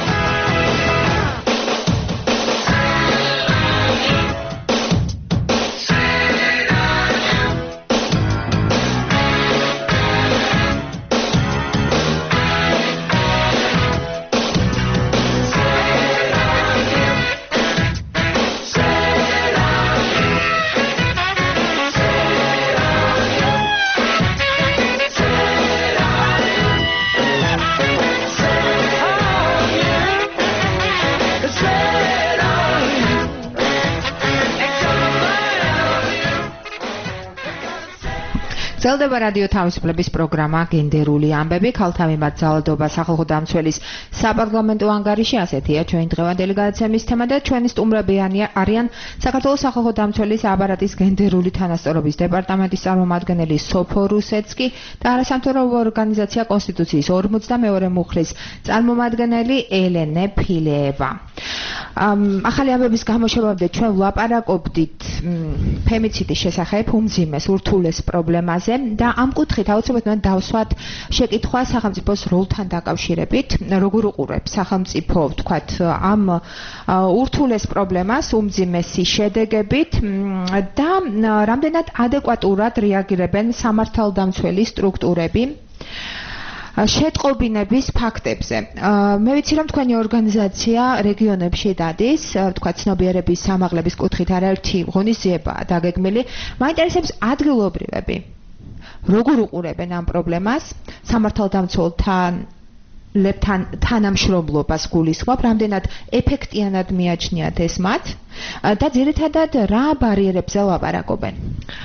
გრძელდება რადიო თავისუფლების პროგრამა გენდერული ამბები ქალთა მიმართ ძალადობა სახალხო დამცველის საპარლამენტო ანგარიში ასეთია ჩვენი დღევანდელი გადაცემის თემა და ჩვენი სტუმრები არიან საქართველოს სახალხო დამცველის აპარატის გენდერული თანასწორობის დეპარტამენტის წარმომადგენელი სოფო რუსეცკი და არასამთავრობო ორგანიზაცია კონსტიტუციის 42 მუხლის წარმომადგენელი ელენე ფილეევა. ახალი ამბების გამოშვებამდე ჩვენ ვლაპარაკობდით ფემიციდის შესახებ უმძიმეს ურთულეს პრობლემაზე და ამ კუთხით აუცილებლად უნდა დავსვათ შეკითხვა სახელმწიფოს როლთან დაკავშირებით, როგორ უყურებს სახელმწიფო, ვთქვათ, ამ ურთულეს პრობლემას უმძიმესი შედეგებით და რამდენად ადეკვატურად რეაგირებენ სამართალდამცველი სტრუქტურები შეტყობინების ფაქტებზე. მე ვიცი რომ თქვენი ორგანიზაცია რეგიონებში დადის, ვთქვათ, ცნობიერების სამაღლების კუთხით არაერთი ღონისძიებაა დაგეგმილი. მაინტერესებს ადგილობრივები როგორ უყურებენ ამ პრობლემას, სამართალდამცველთან თანამშრომლობას გულისხმობ, რამდენად ეფექტიანად მიაჩნიათ ეს მათ და ძირითადად რა ბარიერებზე ლაპარაკობენ.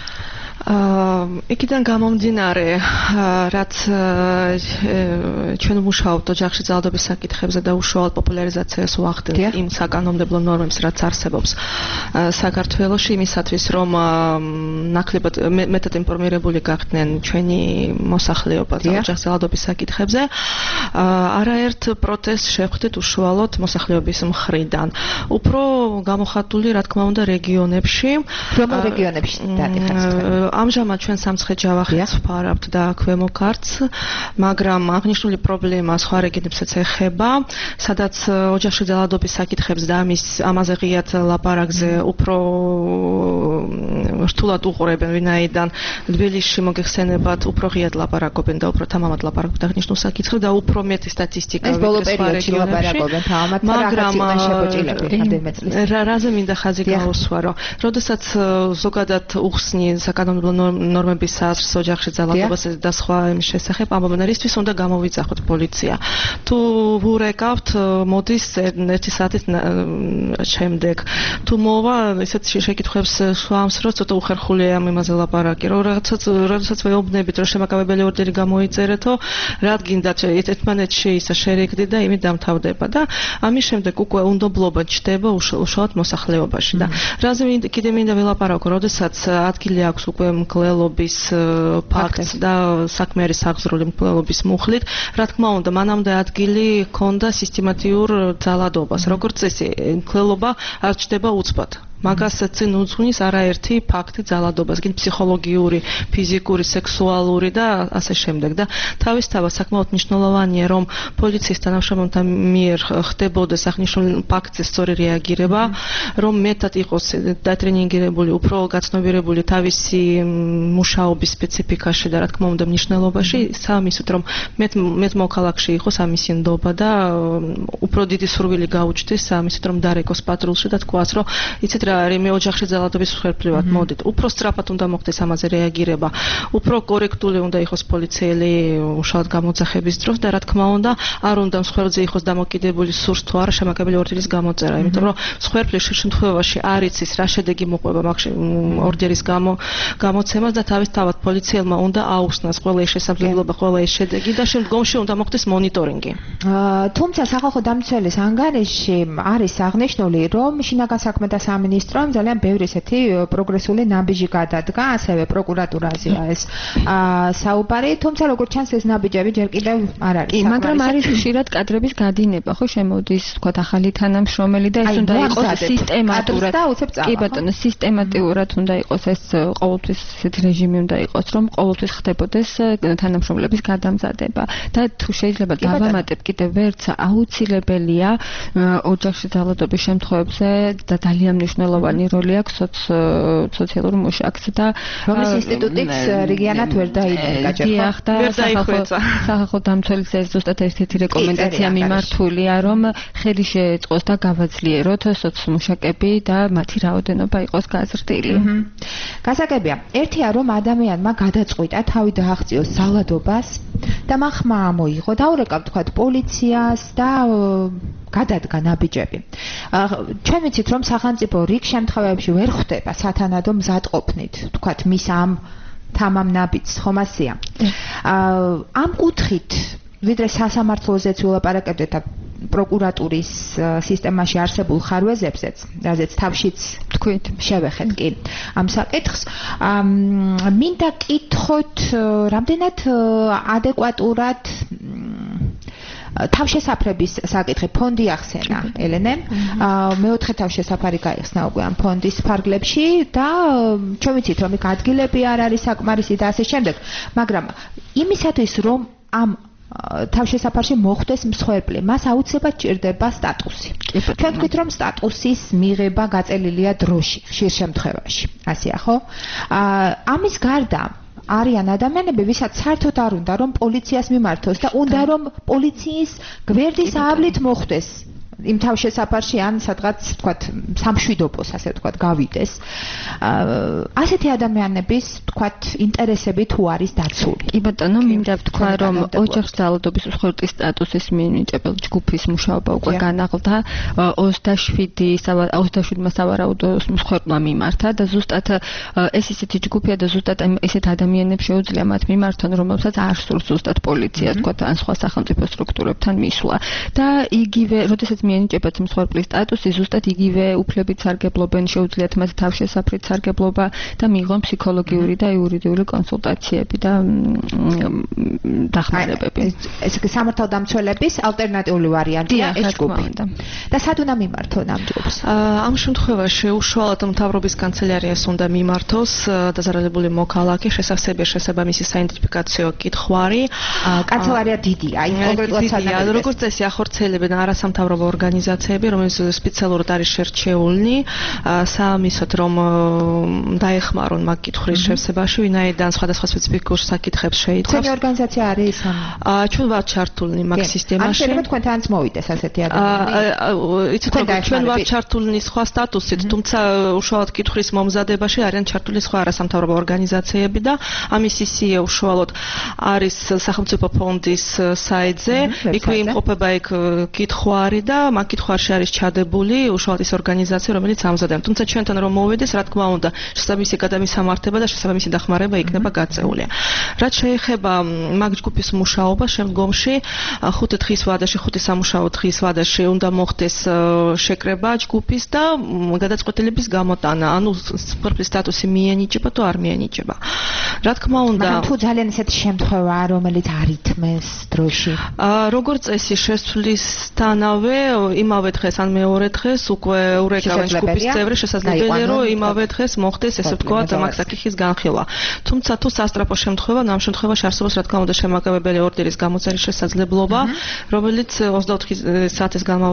იქიდან გამომდინარე, რაც ჩვენ ვმუშაობთ ოჯახში ძალადობის საკითხებზე და უშუალოდ პოპულარიზაციას ვახდენთ იმ საკანონმდებლო ნორმებს, რაც არსებობს საქართველოში, იმისათვის, რომ ნაკლებად მეტად ინფორმირებული გახდნენ ჩვენი მოსახლეობა ოჯახის ძალადობის საკითხებზე, არაერთ პროტესტს შევხვდით უშუალოდ მოსახლეობის მხრიდან. უფრო გამოხატული, რა თქმა უნდა, რეგიონებში. რომელ რეგიონებში დადიხართ? ამჟამად ჩვენ სამცხე-ჯავახეთს ვფარავთ და ქვემო ქართლს, მაგრამ აღნიშნული პრობლემა სხვა რეგიონებსაც ეხება, სადაც ოჯახში ძალადობის საკითხებს და ამაზე ღიად ლაპარაკზე უფრო რთულად უყურებენ, ვინაიდან თბილისში მოგეხსენებათ, უფრო ღიად ლაპარაკობენ და უფრო თამამად ლაპარაკობენ აღნიშნულ საკითხებს და უფრო მეტი სტატისტიკა ეს ბოლო პერიოდში ლაპარაკობენ თამამად, მაგრამ რამდენიმე წლის. რაზე მინდა ხაზი გაუსვა, რომ როდესაც ზოგადად უხსნი საკანონმდებლო ნორმების აზრს ოჯახში ძალადობას და სხვა იმის შესახებ ამბობენ, რისთვის უნდა გამოვიძახოთ პოლიცია. თუ ვურეკავთ, მოდის ერთი საათის შემდეგ. თუ მოვა, ესეთ შეკითხვებს შვამს, რომ ცოტა უხერხულია ამ იმაზე ლაპარაკი, რომ როდესაც ვეუბნებით, რომ შემაკავებელი ორდერი გამოიწერეთო, რად გინდათ ერთმანეთში ისა შერიგდით და იმით დამთავრდება და ამის შემდეგ უკვე უნდობლობა ჩდება უშუალოდ მოსახლეობაში და რაზე კიდე მინდა ველაპარაკო, როდესაც ადგილი აქვს უკვე მკვლელობის ფაქტს და საქმეარი საგზრული მკვლელობის მუხლით, რა თქმა უნდა, მანამდე ადგილი ჰქონდა სისტემატიურ ძალადობას. როგორც წესი, მკვლელობა არ ჩდება უცბად. მაგას წინ უძღვნის არაერთი ფაქტი ძალადობას, გინ ფსიქოლოგიური, ფიზიკური, სექსუალური და ასე შემდეგ. და თავისთავად საკმაოდ მნიშვნელოვანია, რომ პოლიციის თანამშრომელთა მიერ ხდებოდეს აღნიშნული ფაქტზე სწორი რეაგირება, რომ მეტად იყოს დატრენინგირებული, უფრო გაცნობიერებული თავისი მუშაობის სპეციფიკაში და რა თქმა უნდა მნიშვნელობაში, სამისოთ რომ მეტ მოქალაქში იყოს ამისი ნდობა და უფრო დიდი სურვილი გაუჩნდეს სამისოთ რომ დარეკოს პატრულში და თქვას, რომ იცით რა არის მე ოჯახში ძალადობის მსხვერპლივად მოდით უფრო სწრაფად უნდა მოხდეს ამაზე რეაგირება უფრო კორექტული უნდა იყოს პოლიციელი უშუალოდ გამოძახების დროს და რა თქმა უნდა არ უნდა მსხვერპლზე იყოს დამოკიდებული სურს თუ არა შემაკებელი ორდერის გამოწერა იმიტომ რომ მსხვერპლის შემთხვევაში არ იცის რა შედეგი მოყვება ორდერის გამოცემას და თავისთავად პოლიციელმა უნდა აუხსნას ყველა ეს შესაძლებლობა ყველა ეს შედეგი და შემდგომში უნდა მოხდეს მონიტორინგი თუმცა სახალხო დამცველის ანგარიშში არის აღნიშნული რომ შინაგან საქმეთა სამინისტრომ ძალიან ბევრი ესეთი პროგრესული ნაბიჯი გადადგა ასევე პროკურატურაზეა ეს საუბარი თუმცა როგორც ჩანს ეს ნაბიჯები ჯერ კიდევ არ არის მაგრამ არის ხშირად კადრების გადინება ხო შემოდის თქვა ახალი თანამშრომელი და ეს უნდა იყოს სისტემატურად კი ბატონო სისტემატურად უნდა იყოს ეს ყოველთვის ესეთი რეჟიმი უნდა იყოს რომ ყოველთვის ხდებოდეს თანამშრომლების გადამზადება და თუ შეიძლება დავამატებ კიდევ ვერც აუცილებელია ოჯახში ძალადობის შემთხვევებზე და ძალიან მნიშვნელოვანი როლი აქვს სოციალურ მუშაკს და რომლის ინსტიტუტიც რეგიონად ვერ დაიდგა სახალხო დამცველის ეს ზუსტად ერთ-ერთი რეკომენდაცია მიმართულია რომ ხელი შეეწყოს და გავაძლიეროთ სოციმუშაკები და მათი რაოდენობა იყოს გაზრდილი. გასაგებია, ერთია რომ ადამიანმა გადაწყვიტა თავი დააღწიოს ძალადობას და მან ხმა ამოიღო და ურეკავ თქვა პოლიციას და გადადგა ნაბიჯები. ჩვენ ვიცით რომ სახელმწიფო რიგ შემთხვევებში ვერ ხვდება სათანადო მზადყოფნით, თქვა მის ამ თამამ ნაბიჯს ხომ ასია. ამ კუთხით ვიდრე სასამართლოზეც ვილაპარაკებდეთ და პროკურატურის სისტემაში არსებულ ხარვეზებზეც, რაზეც თავშიც თქვით, შევეხეთ კი ამ საკითხს. მინდა კითხოთ, რამდენად ადეკვატურად თავშესაფრების საკითხი ფონდი ახსენა ელენემ მეოთხე თავშესაფარი გაიხსნა უკვე ამ ფონდის ფარგლებში და ჩვენ ვიცით რომ იქ ადგილები არ არის საკმარისი და ასე შემდეგ მაგრამ იმისათვის რომ ამ თავშესაფარში მოხვდეს მსხვერპლი მას აუცილებლად ჭირდება სტატუსი ჩვენ ვთქვით რომ სტატუსის მიღება გაწელილია დროში ხშირ შემთხვევაში ასეა ხო ამის გარდა არიან ადამიანები, ვისაც საერთოდ არ უნდა რომ პოლიციას მიმართოს და უნდა რომ პოლიციის გვერდის ავლით მოხვდეს იმ თავშესაფარში ან სადღაც თქვათ სამშვიდობოს ასე თქვათ გავიდეს. ასეთი ადამიანების თქვათ ინტერესები თუ არის დაცული. კი ბატონო, მინდა ვთქვა რომ ოჯახის ძალადობის მსხვერპლის სტატუსის მინიჭებელ ჯგუფის მუშაობა უკვე განახლდა 27-მა სავარაუდო მსხვერპლმა მიმართა და ზუსტად ეს ისეთი ჯგუფია და ზუსტად ესეთ ადამიანებს შეუძლია მათ მიმართონ, რომელსაც არ სურს ზუსტად პოლიცია თქვათ ან სხვა სახელმწიფო სტრუქტურებთან მისვლა და იგივე როდესაც მიენიჭებათ მსხვერპლის სტატუსი ზუსტად იგივე უფლებით სარგებლობენ შეუძლიათ მათ თავშესაფრით სარგებლობა და მიიღონ ფსიქოლოგიური და იურიდიული კონსულტაციები და დახმარებები. ეს სამართალდამცველების ალტერნატიული ვარიანტია ეს ჯგუფი. და სად უნდა მიმართონ ამ ჯგუფს? ამ შემთხვევაში უშუალოდ მთავრობის კანცელერიას უნდა მიმართოს დაზარალებული მოქალაქე შესაბამისი საიდენტიფიკაციო კითხვარი. კანცელარია დიდია, აი კონკრეტულად სად როგორც წესი ახორციელებენ არასამთავრობო ორგანიზაციები, რომელიც სპეციალურად არის შერჩეული, საამისოდ რომ დაეხმარონ მაგ კითხვის შევსებაში, ვინაიდან სხვადასხვა სპეციფიკურ საკითხებს შეიცავს. თქვენი ორგანიზაცია არის ამ? ჩვენ ვართ ჩართულნი მაგ სისტემაში. ან შეიძლება თქვენთანაც მოვიდეს ასეთი ადამიანები. იცით რომ ჩვენ ვართ ჩართულნი სხვა სტატუსით, თუმცა უშუალოდ კითხვის მომზადებაში არიან ჩართული სხვა არასამთავრობო ორგანიზაციები და ამის ისია უშუალოდ არის სახელმწიფო ფონდის საიტზე, იქვე იმყოფება იქ კითხვარი და მაგ კითხვარში არის ჩადებული უშუალოდ ის ორგანიზაცია, რომელიც ამზადებდა. თუმცა ჩვენთან რომ მოვიდეს, რა თქმა უნდა, შესაბამისი გადამისამართება და შესაბამისი დახმარება იქნება გაწეული. რაც შეეხება მაგ ჯგუფის მუშაობას, შემდგომში 5 დღის ვადაში, 5 სამუშაო დღის ვადაში უნდა მოხდეს შეკრება ჯგუფის და გადაწყვეტილების გამოტანა, ანუ მსხვერპლის სტატუსი მიენიჭება თუ არ მიენიჭება. რა თქმა უნდა, მაგრამ თუ ძალიან ესეთი შემთხვევაა, რომელიც არ ითმეს დროში. როგორც წესი შესვლისთანავე იმავე დღეს ან მეორე დღეს უკვე ურეკავენ ჯგუფის წევრი შესაძლებელია რომ იმავე დღეს მოხდეს ესე ვთქვათ მაგ საკითხის განხილვა. თუმცა თუ სასტრაფო შემთხვევა, ამ შემთხვევაში არსებობს რა თქმა უნდა შემაკავებელი ორდერის გამოწერის შესაძლებლობა, რომელიც 24 საათის განმავლობაში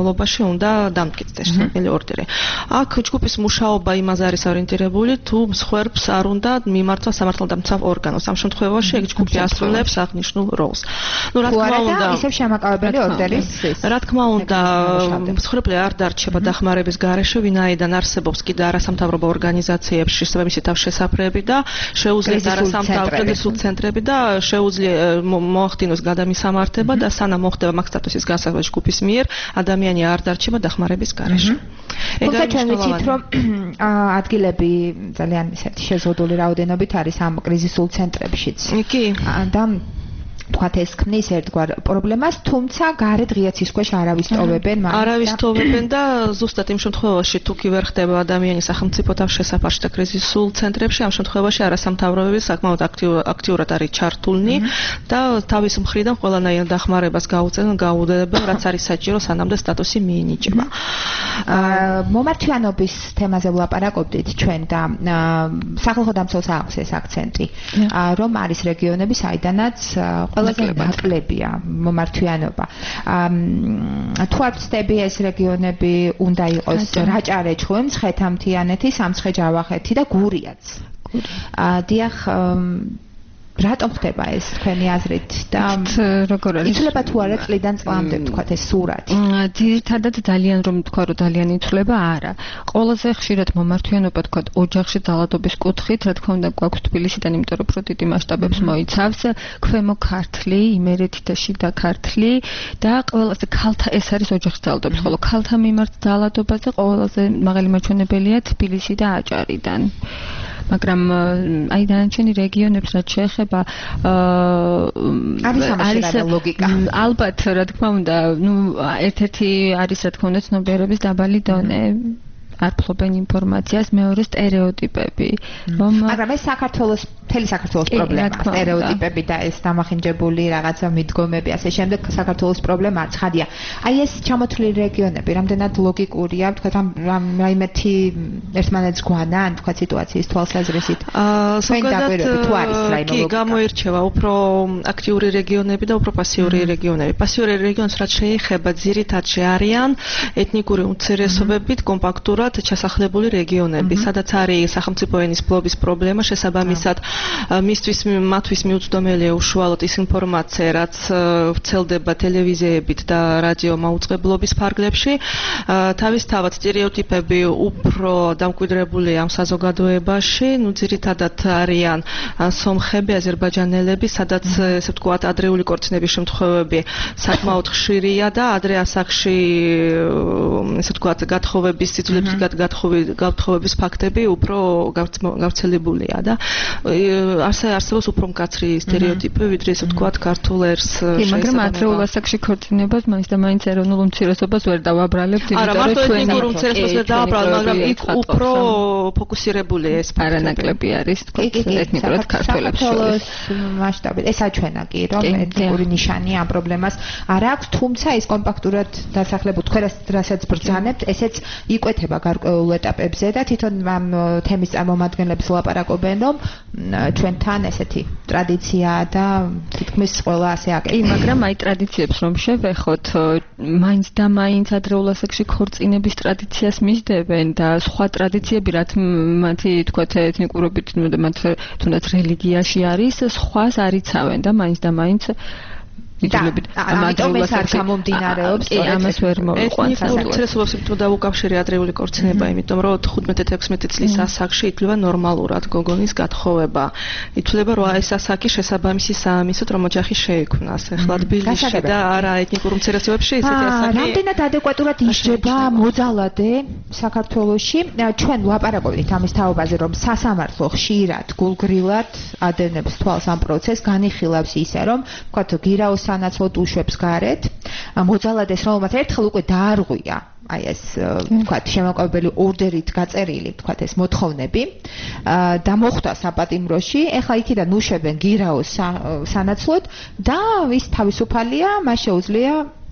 უნდა დამტკიცდეს შემდგენი ორდერი. აქ ჯგუფის მუშაობა იმაზე არის ორიენტირებული, თუ მსხვერპლს არ უნდა მიმართვა სამართალდამცავ ორგანოს. ამ შემთხვევაში ეგ ჯგუფი ასრულებს აღნიშნულ როლს. ნუ რა თქმა უნდა, ისევ შემაკავებელი ორდერის რა თქმა უნდა, მსხვერპლი არ დარჩება დახმარების გარეშე, ვინაიდან არსებობს კიდე არასამთავრობო ორგანიზაციებში შესაბამისი თავშესაფრები და შეუძლია არასამთავრობო ცენტრები და შეუძლია მოახდინოს გადამისამართება და სანამ მოხდება მაგ სტატუსის განსაზღვრება ჯგუფის მიერ, ადამიანი არ დარჩება დახმარების გარეშე. თუმცა ჩვენ ვიცით, რომ ადგილები ძალიან ისეთი შეზღუდული რაოდენობით არის ამ კრიზისულ ცენტრებშიც. კი. და თქვათ ეს ქმნის ერთგვარ პრობლემას, თუმცა გარეთ ღიაცის ქვეშ არავის ტოვებენ მაგას. არავის ტოვებენ და ზუსტად იმ შემთხვევაში თუ კი ვერ ხდება ადამიანი სახელმწიფო თავშესაფარში და კრიზისულ ცენტრებში, ამ შემთხვევაში არასამთავრობოები საკმაოდ აქტიურად არის ჩართულნი და თავის მხრიდან ყველანაირ დახმარებას გაუწევენ, რაც არის საჭირო სანამდე სტატუსი მიინიჭება. მომართვიანობის თემაზე ვლაპარაკობდით ჩვენ და სახალხო დამცველს აქვს ეს აქცენტი, რომ არის რეგიონები, საიდანაც ყველაზე ნაკლებია მომართვიანობა. თუ არ ვცდები ეს რეგიონები უნდა იყოს რაჭა-რეჩხუ, მცხეთა-მთიანეთი, სამცხე-ჯავახეთი და გურიაც. დიახ, რატომ ხდება ეს თქვენი აზრით და როგორ არის? იცვლება თუ არა წლიდან წლამდე თქვათ ეს სურათი? ძირითადად ძალიან რომ თქვა რომ ძალიან იცვლება, არა. ყველაზე ხშირად მომართვიანობა თქვათ ოჯახში ძალადობის კუთხით, რა თქმა უნდა გვაქვს თბილისიდან, იმიტომ რომ უფრო დიდი მასშტაბებს მოიცავს, ქვემო ქართლი, იმერეთი და შიდა ქართლი და ყველაზე ქალთა ეს არის ოჯახში ძალადობის, ხოლო ქალთა მიმართ ძალადობაზე ყველაზე მაღალი მაჩვენებელია თბილისი და აჭარიდან. მაგრამ აი დანარჩენი რეგიონებს რაც შეეხება არის ლოგიკა. ალბათ რა თქმა უნდა, ერთ-ერთი არის რა თქმა უნდა ცნობიერების დაბალი დონე. არ ფლობენ ინფორმაციას, მეორე სტერეოტიპები. მაგრამ ეს საქართველოს მთელი საქართველოს პრობლემაა, სტერეოტიპები და ეს დამახინჯებული რაღაცა მიდგომები, ასე შემდეგ საქართველოს პრობლემა არც ხადია. აი ეს ჩამოთვლილი რეგიონები, რამდენად ლოგიკურია, თქვათ რაიმეთი ერთმანეთს გვანან, თქვათ სიტუაციის თვალსაზრისით. ზოგადად კი გამოირჩევა უფრო აქტიური რეგიონები და უფრო პასიური რეგიონები. პასიური რეგიონს რაც შეეხება, ძირითადში არიან ეთნიკური უმცირესობებით კომპაქტურად ჩასახლებული რეგიონები, სადაც არის სახელმწიფო ენის ფლობის პრობლემა, შესაბამისად მათთვის მიუწვდომელია უშუალოდ ის ინფორმაცია, რაც ვრცელდება ტელევიზიებით და რადიო მაუწყებლობის ფარგლებში. თავისთავად სტერეოტიპები უფრო დამკვიდრებულია ამ საზოგადოებაში, ძირითადად არიან სომხები, აზერბაიჯანელები, სადაც ესე ვთქვათ ადრეული კორწინების შემთხვევები საკმაოდ ხშირია და ადრე ასაკში ესე ვთქვათ გათხოვების სიცოცხლების გათხოვების ფაქტები უფრო გავრცელებულია და არსებობს უფრო მკაცრი სტერეოტიპი, ვიდრე ესე ვთქვათ ქართულ ერს შეიძლება. მაგრამ ადრეულ ასაკში ქორწინებას მაინც და მაინც ეროვნულ უმცირესობას ვერ დავაბრალებთ, იმიტომ რომ ჩვენ ეროვნულ უმცირესობას ვერ დავაბრალებ, მაგრამ იქ უფრო ფოკუსირებული ეს ფაქტები. არანაკლები არის თქო ეთნიკურად ქართველებს შორის მასშტაბით. ესა ჩვენა კი რომ ეთნიკური ნიშანი ამ პრობლემას არ აქვს, თუმცა ის კომპაქტურად დასახლებულ თქვენ რასაც ბრძანებთ, ესეც იკვეთება გარკვეულ ეტაპებზე და თვითონ ამ თემის წარმომადგენლებს ლაპარაკობენ, რომ ჩვენთან ესეთი ტრადიციაა და თითქმის ყველა ასე აკეთებს. კი, მაგრამ აი ტრადიციებს რომ შევეხოთ, მაინც და მაინც ადრეულ ასაკში ქორწინების ტრადიციას მისდევენ და სხვა ტრადიციები, რაც მათი თქვათ ეთნიკურობით, მათ თუნდაც რელიგიაში არის, სხვას არ იცავენ და მაინც და მაინც ამიტომ ეს არ გამომდინარეობს, ამას ვერ მოვიყვანთ. ეთნიკურ უმცირესობებს დაუკავშირე ადრეული ქორწინება, იმიტომ რომ 15-16 წლის ასაკში ითვლება ნორმალურად გოგონის გათხოვება. ითვლება რომ ეს ასაკი შესაბამისი საამისოდ რომ ოჯახი შეიქმნას. ეხლა თბილისში და არა ეთნიკურ უმცირესობებში ესეთი ასაკი. რამდენად ადეკვატურად ისჯება მოძალადე საქართველოში? ჩვენ ვლაპარაკობთ ამის თაობაზე, რომ სასამართლო ხშირად გულგრილად ადევნებს თვალს ამ პროცესს, განიხილავს ისე, რომ ვთქვათ გირაოს სანაცვლოდ უშვებს გარეთ, მოძალადეს რომელმაც ერთხელ უკვე დაარღვია აი ეს ვთქვათ შემოყვებილი ორდერით გაწერილი ვთქვათ ეს მოთხოვნები და მოხვდა საპატიმროში, ეხლა იქიდან უშვებენ გირაოს სანაცვლოდ და ის თავისუფალია, მას შეუძლია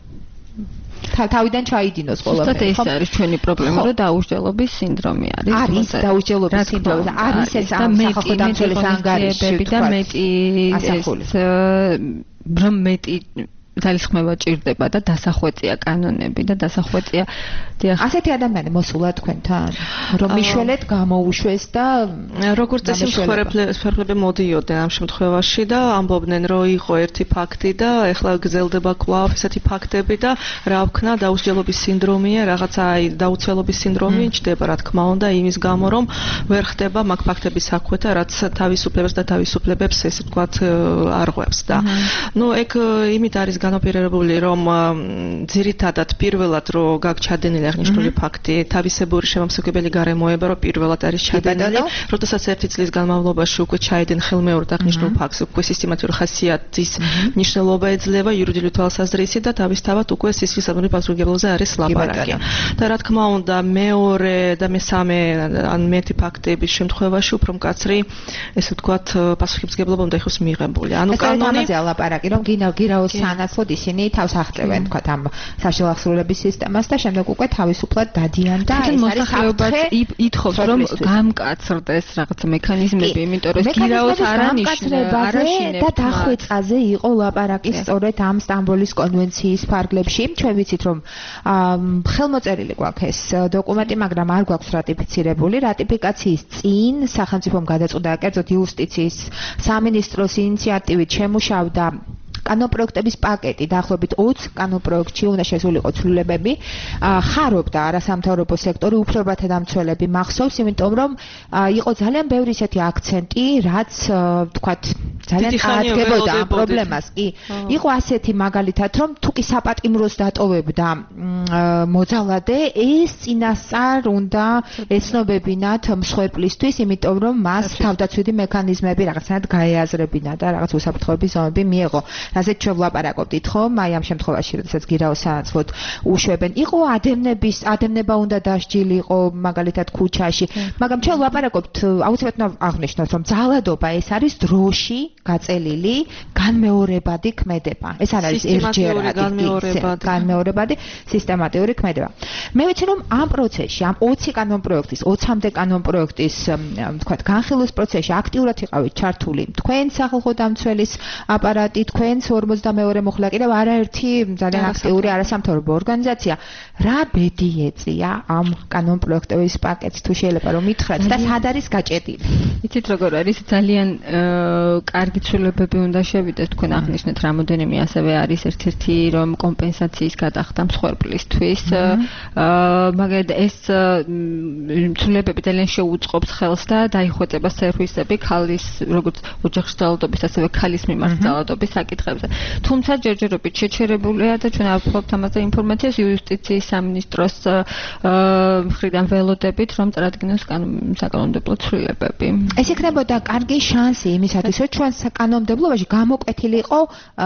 თავიდან ჩაიდინოს ყველაფერი. ეს არის ჩვენი პრობლემა, რომ დაუსჯელობის სინდრომი არის. არის დაუსჯელობის სინდრომი და არის ეს ამ სახალხო დამცველის ანგარიში და მეტი რომ მეტი ძალისხმევა ჭირდება და დასახვეწია კანონები და დასახვეწია ასეთი ადამიანი მოსულა თქვენთან რომ მიშველეთ გამოუშვეს და როგორც წესი მსხვერპლები მოდიოდნენ ამ შემთხვევაში და ამბობდნენ რომ იყო ერთი ფაქტი და ეხლა გრძელდება კვლავ ესეთი ფაქტები და რა ვქნა დაუსჯელობის სინდრომია რაღაცა დაუცველობის სინდრომი ჩდება რა თქმა უნდა იმის გამო რომ ვერ ხდება მაგ ფაქტების საქვეთა რაც თავისუფლებას და თავისუფლებებს ესე ვთქვათ არღვევს და ნუ ეგ იმით არის განაპირობებული რომ ძირითადად პირველად რო გაგჩადენილი აღნიშნული ფაქტი თავისებური შემომსახვებელი გარემოება რომ პირველად არის ჩადენილი როდესაც ერთი წლის განმავლობაში უკვე ჩაედენ ხელმეორედ აღნიშნულ ფაქტს უკვე სისტემატიური ხასიათის მნიშვნელობა ეძლევა იურიდიული თვალსაზრისი და თავისთავად უკვე სისხლისადმი პასუხისმგებლობაზე არის ლაპარაკი და რა თქმა უნდა მეორე და მესამე ან მეთი ფაქტების შემთხვევაში უფრო მკაცრი ესე ვთქვათ პასუხისმგებლობა უნდა იყოს მიღებული ანუ კანონი ლაპარაკი რომ გირაოს სანაცვლოდ ისინი თავს აღწევენ თქვათ ამ საშუალო აღსრულების სისტემას და შემდეგ უკვე თავისუფლად დადიან და ეს არის საფრთხე ითხოვს რომ გამკაცრდეს რაღაცა მექანიზმები იმიტომ რომ გირაოს არანიშნავდა და დახვეწაზე იყო ლაპარაკი სწორედ ამ სტამბოლის კონვენციის ფარგლებში ჩვენ ვიცით რომ ხელმოწერილი გვაქვს ეს დოკუმენტი მაგრამ არ გვაქვს რატიფიცირებული რატიფიკაციის წინ სახელმწიფომ გადაწყვიტა კერძოდ იუსტიციის სამინისტროს ინიციატივით შემუშავდა კანონპროექტების პაკეტი დაახლოებით 20 კანონპროექტში უნდა შესულიყო ცვლილებები ხარობდა არასამთავრობო სექტორი უფლებათა დამცველები მახსოვს იმიტომ რომ იყო ძალიან ბევრი ისეთი აქცენტი რაც თქვათ ძალიან აღდგებოდა ამ პრობლემას კი იყო ასეთი მაგალითად რომ თუ კი საპატიმროს დატოვებდა მოძალადე ეს წინასწარ უნდა ეცნობებინათ მსხვერპლისთვის იმიტომ რომ მას თავდაცვითი მექანიზმები რაღაცნაირად გაეაზრებინა და რაღაც უსაფრთხოების ზომები მიეღო რაზეც ჩვენ ვლაპარაკობდით ხომ აი ამ შემთხვევაში როდესაც გირაოს სანაცვლოდ უშვებენ იყო ადემნება უნდა დასჯილიყო მაგალითად ქუჩაში მაგრამ ჩვენ ვლაპარაკობთ აუცილებლად უნდა აღნიშნოთ რომ ძალადობა ეს არის დროში გაწელილი განმეორებადი ქმედება ეს არ არის ერთჯერადი განმეორებადი სისტემატიური ქმედება მე ვიცი რომ ამ პროცესში ამ 20 კანონპროექტის 20-მდე კანონპროექტის თქვათ განხილვის პროცესში აქტიურად იყავით ჩართული თქვენ სახალხო დამცველის აპარატი თქვენ 42 მოხლაკი და არაერთი ძალიან აქტიური არასამთავრობო ორგანიზაცია რა ბედი ეწია ამ კანონპროექტების პაკეტს თუ შეიძლება რომ მითხრათ და სად არის გაჭედილი იცით როგორ არის ძალიან კარგი ცვლილებები უნდა შევიდეთ თქვენ აღნიშნეთ რამოდენიმე ასევე არის ერთ-ერთი რომ კომპენსაციის გადახდა მსხვერპლისთვის მაგრამ ეს ცვლილებები ძალიან შეუწყობს ხელს და დაიხვეწება სერვისები ქალის როგორც ოჯახში ძალადობის ასევე ქალის მიმართ ძალადობის საკითხებზე თუმცა ჯერჯერობით შეჩერებულია და ჩვენ ავფლობთ ამაზე ინფორმაციას იუსტიციის სამინისტროს მხრიდან ველოდებით რომ წარადგინოს საკანონმდებლო ცვლილებები ეს იქნებოდა კარგი შანსი იმისათვის რომ ჩვენ საკანონმდებლობაში გამოკვეთილი იყო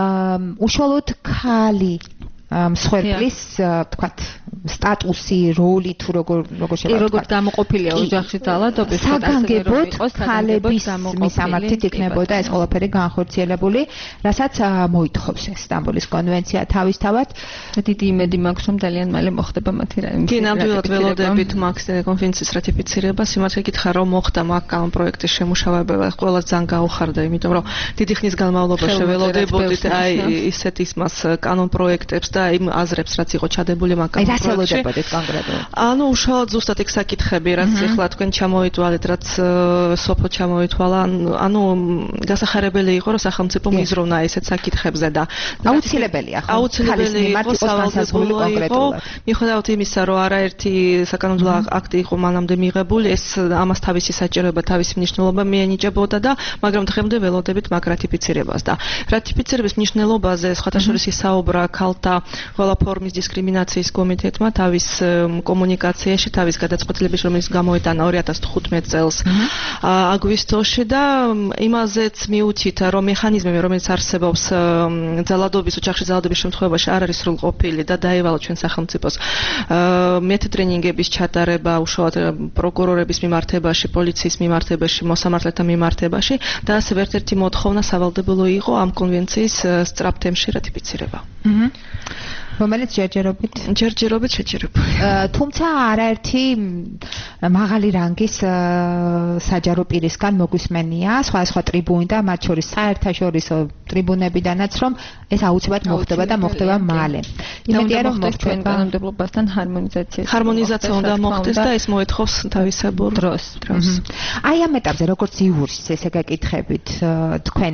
უშუალოდ ქალი მსხვერპლის თქვათ სტატუსი, როლი თუ როგორ შეიძლება როგორ გამოყოფილია ოჯახში ძალადობის საგანგებოდ ქალების მისამართით იქნებოდა ეს ყველაფერი განხორციელებული, რასაც მოითხოვს ეს სტამბოლის კონვენცია თავისთავად. დიდი იმედი მაქვს რომ ძალიან მალე მოხდება მათი კი, ნამდვილად ველოდებით მაქვს კონვენციის რატიფიცირებას, სიმართლე გითხრა რომ მოხდა მაგ პროექტის შემუშავება, ყველა ძალიან გაუხარდა, იმიტომ რომ დიდი ხნის განმავლობაში ველოდებოდით აი ისეთ ისმას კანონპროექტებს და იმ აზრებს რაც იყო ჩადებული მაგ ელოდებოდეთ კონკრეტულად. ანუ უშუალოდ ზუსტად ეგ საკითხები, რაც ახლა თქვენ ჩამოიტვალეთ, რაც სოფო ჩამოიტვალა, ანუ გასახარებელი იყო, რომ სახელმწიფო მიზროვნა ესეთ საკითხებზე და აუცილებელია ხო? აუცილებელი იყო სავალდებულო კონკრეტულად. მიუხედავად იმისა, რომ არაერთი საკანონმდებლო აქტი იყო მანამდე მიღებული, ეს ამას თავისი საჭიროება, თავისი მნიშვნელობა მიენიჭებოდა და მაგრამ დღემდე ველოდებით მაგ რატიფიცირებას და რატიფიცირების მნიშვნელობაზე სხვათა შორის ისაუბრა ქალთა ყველა ფორმის დისკრიმინაციის კომიტეტმა თავის კომუნიკაციაში, თავის გადაწყვეტილების, რომელიც გამოიტანა 2015 წელს აგვისტოში და იმაზეც მიუთითა, რომ მექანიზმები, რომელიც არსებობს ძალადობის, ოჯახში ძალადობის შემთხვევაში არ არის სრულყოფილი და დაევალა ჩვენ სახელმწიფოს მეტტრენინგების ჩატარება უშუალოდ პროკურორების მიმართებაში, პოლიციის მიმართებაში, მოსამართლეთა მიმართებაში და ასევე ერთ-ერთი მოთხოვნა სავალდებულო იყო ამ კონვენციის სწრაფ თემში რატიფიცირება. რომელიც ჯერჯერობით შეჩერებული. თუმცა არაერთი მაღალი რანგის საჯარო პირისგან მოგვისმენია სხვა ტრიბუნი და მათ შორის საერთაშორისო ტრიბუნებიდანაც რომ ეს აუცილებლად მოხდება და მოხდება მალე. იმედია რომ ჩვენ კანონმდებლობასთან ჰარმონიზაცია უნდა მოხდეს და ეს მოეთხოვს თავისებურ დროს. აი ამ ეტაპზე როგორც იურისტს ესე გეკითხებით თქვენ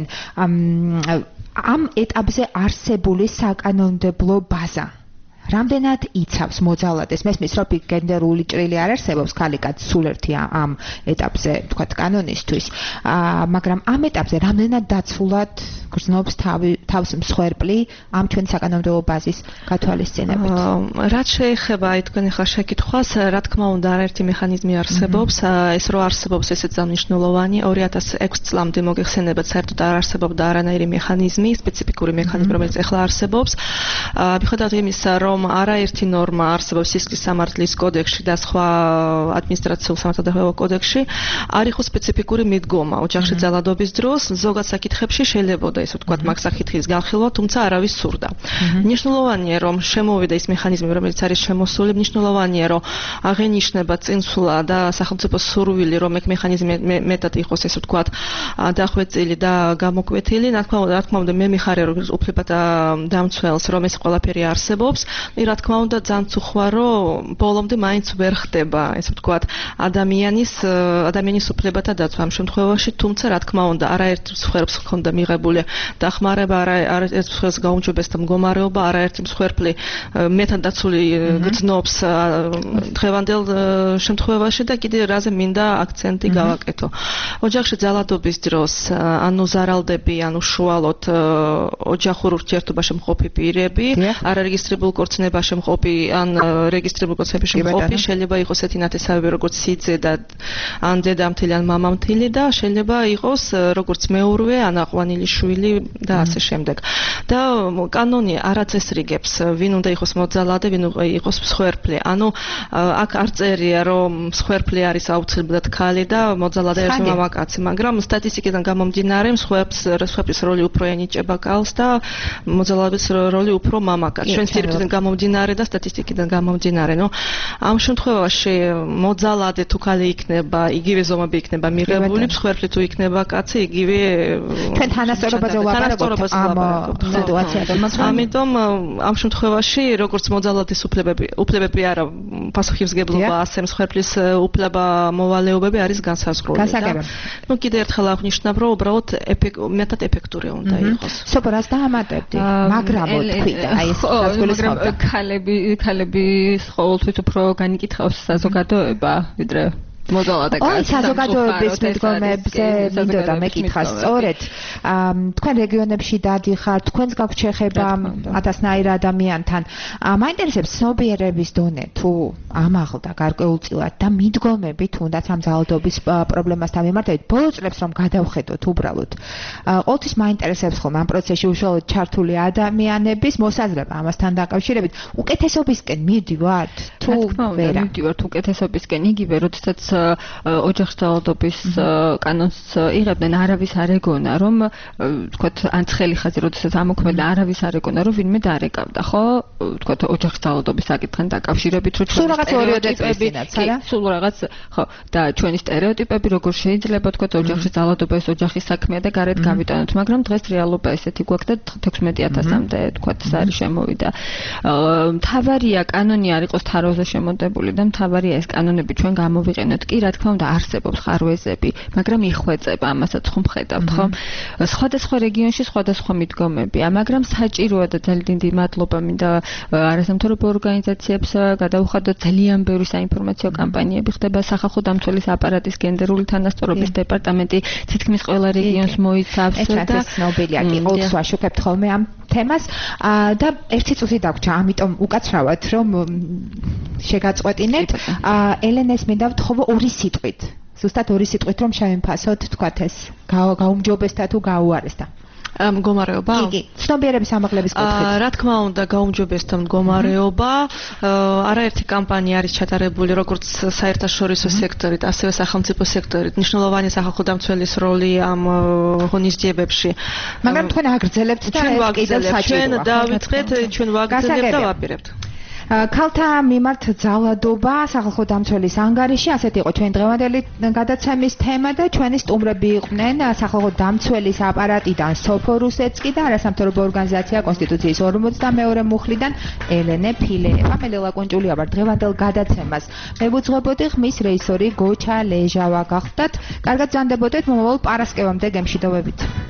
ამ ეტაპზე არსებული საკანონმდებლო ბაზა რამდენად იცავს მოძალადეს მესმის რომ გენდერული ჭრილი არ არსებობს ქალი-კაცი სულ ერთი ამ ეტაპზე თქვა კანონისთვის მაგრამ ამ ეტაპზე რამდენად დაცულად გრძნობს თავს მსხვერპლი ამ ჩვენ საკანონმდებლო ბაზის გათვალისწინებით რაც შეეხება აი თქვენ ახლა შეკითხვას რა თქმა უნდა არაერთი მექანიზმი არსებობს ეს რო არსებობს ესეც მნიშვნელოვანია 2006 წლამდე მოგეხსენებათ საერთოდ არ არსებობდა არანაირი მექანიზმი სპეციფიკური მექანიზმი რომელიც ახლა არსებობს მიუხედავად იმისა რომ არაერთი ნორმა არსებობს სისხლის სამართლის კოდექსში და სხვა ადმინისტრაციულ სამართალდამხმარებელ კოდექსში არ იყო სპეციფიკური მიდგომა ოჯახში ძალადობის დროს ზოგად საკითხებში შეიძლება ესე ვთქვათ მაგ საკითხის განხილვა თუმცა არავის სურდა მნიშვნელოვანია რომ შემოვიდა ის მექანიზმი რომელიც არის შემოსული მნიშვნელოვანია რომ აღენიშნება წინსვლა და სახელმწიფოს სურვილი რომ ეგ მექანიზმი მეტად იყოს ესე ვთქვათ დახვეწილი და გამოკვეთილი რა თქმა უნდა მე მიხარია რომ უფლებათა დამცველს რომ ეს ყველაფერი არსებობს რა თქმა უნდა ძალიან უხვა რომ ბოლომდე მაინც ვერ ხდება ესე ვთქვათ ადამიანის უფლებათა დაცვა ამ შემთხვევაში თუმცა რა თქმა უნდა არაერთ მსხვერპლს ჰქონდა მიღებული დახმარება არაერთ მსხვერპლს გაუმჯობესდა მდგომარეობა არაერთი მსხვერპლი მეტად დაცული გრძნობს დღევანდელ შემთხვევაში და კიდე რაზე მინდა აქცენტი გავაკეთო ოჯახში ძალადობის დროს ანუ ზარალდები ანუ შუალოდ ოჯახურ ურთიერთობაში მყოფი პირები არარეგისტრირებულ კორცნებაში მყოფი ან რეგისტრირებულ კორცნებაში მყოფი შეიძლება იყოს ეთი ნათესავები როგორც სიძე და ან დედამთილი ან მამამთილი და შეიძლება იყოს როგორც მეურვე ან აყვანილი შვილი და ასე შემდეგ და კანონი არაწესრიგებს ვინ უნდა იყოს მოძალადე ვინ უნდა იყოს მსხვერპლი ანუ აქ არ წერია რომ მსხვერპლი არის აუცილებლად ქალი და მოძალადე არის მამაკაცი მაგრამ სტატისტიკიდან გამომდინარე მსხვერპლის როლი უფრო ენიჭება ქალს და მოძალადების როლი უფრო მამაკაცს ჩვენს ძირითადად გამომდინარე და სტატისტიკიდან გამომდინარე ნუ ამ შემთხვევაში მოძალადე თუ ქალი იქნება იგივე ზომები იქნება მიღებული მსხვერპლი თუ იქნება კაცი იგივე ჩვენ თანასწორობაზე ვაპარაკობთ ამ სიტუაციაზე ამიტომ ამ შემთხვევაში როგორც მოძალადის უფლებები არა პასუხისმგებლობა ასე მსხვერპლის უფლება მოვალეობები არის განსაზღვრული და ნუ კიდევ ერთხელ აღნიშნავ რომ უბრალოდ მეტად ეფექტური უნდა იყოს სოპრას დაამატებდი მაგრამ თქვი აი ეს მაგრამ ქალები ყოველთვის უფრო განიკითხავს საზოგადოება ვიდრე მოძალადე კაცი. საზოგადოების მიდგომებზე მინდოდა მეკითხა სწორედ. თქვენ რეგიონებში დადიხართ, თქვენს გაქვთ შეხება ათასნაირ ადამიანთან. მაინტერესებს ცნობიერების დონე თუ ამაღლდა გარკვეულწილად და მიდგომები თუნდაც ამ ძალადობის პრობლემასთან მიმართებით. ბოლო წლებს რომ გადავხედოთ უბრალოდ. ყოველთვის მაინტერესებს ხოლმე ამ პროცესში უშუალოდ ჩართული ადამიანების მოსაზრება ამასთან დაკავშირებით. უკეთესობისკენ მიდივართ თუ ვერ მიდივართ უკეთესობისკენ იგივე როდესაც ოჯახში ძალადობის კანონს იღებდნენ არავის არ ეგონა რომ თქვათ ან ცხელი ხაზი როდესაც ამოქმედა არავის არ ეგონა რომ ვინმე დარეკავდა ხო თქვათ ოჯახში ძალადობის საკითხთან დაკავშირებით რომ სულ რაღაც სტერეოტიპებიც არა სულ რაღაც ხო და ჩვენი სტერეოტიპები როგორ შეიძლება თქვათ ოჯახში ძალადობა ეს ოჯახის საქმეა და გარეთ გავიტანოთ მაგრამ დღეს რეალობა ესეთი გვაქვს და 16000-მდე თქვათ ეს არის შემოვიდა მთავარია კანონი არ იყოს თაროზე შემოდებული და მთავარია ეს კანონები ჩვენ გამოვიყენოთ კი რა თქმა უნდა არსებობს ხარვეზები, მაგრამ იხვეწება ამასაც ხომ ხედავთ, ხო? სხვადასხვა რეგიონში სხვადასხვა მიდგომებია, მაგრამ საჭიროა და ძალიან დიდი მადლობა მინდა არასამთავრობო ორგანიზაციებს გადაუხადოთ ძალიან ბევრი საინფორმაციო კამპანიები ხდება სახალხო დამცველის აპარატის გენდერული თანასწორობის დეპარტამენტი თითქმის ყველა რეგიონს მოიცავს და ცნობილია კი ყოველთვის ვაშუქებთ ხოლმე ამ თემას და ერთი წუთი დაგვრჩა, ამიტომ უკაცრავად რომ შეგაწყვეტინეთ ელენეს მინდა ვთხოვო ორი სიტყვით. ზუსტად ორი სიტყვით რომ შევიმფასოთ თქვათ ეს გაუმჯობესდა თუ გაუარესდა. მდგომარეობა? კი, ცნობიერების ამაღლების კუთხით. რა თქმა უნდა, გაუმჯობესდა მდგომარეობა. არაერთი კამპანია არის ჩატარებული როგორც საერთაშორისო სექტორით, ასევე სახელმწიფო სექტორით. მნიშვნელოვანი სახალხო დამცველის როლი ამ ღონისძიებებში. მაგრამ თქვენ აგრძელებთ და ეს კიდევ საჭიროა. ჩვენ დავიწყეთ, ჩვენ ვაგრძელებთ და ვაპირებთ. ქალთა მიმართ ძალადობა სახალხო დამცველის ანგარიში, ასეთი იყო ჩვენ დღევანდელი გადაცემის თემა და ჩვენი სტუმრები იყვნენ სახალხო დამცველის აპარატიდან სოფო რუსეცკი და არასამთავრობო ორგანიზაცია კონსტიტუციის 42 მუხლიდან ელენე ფილეევა. მე ლელა კუნჭულია ვარ დღევანდელ გადაცემას. მე ვუძღვებოდი ხმის რეჟისორი გოჩა ლეჟავა გახდათ. კარგად ბრძანდებოდეთ მომავალ პარასკევამდე გემშვიდობებით.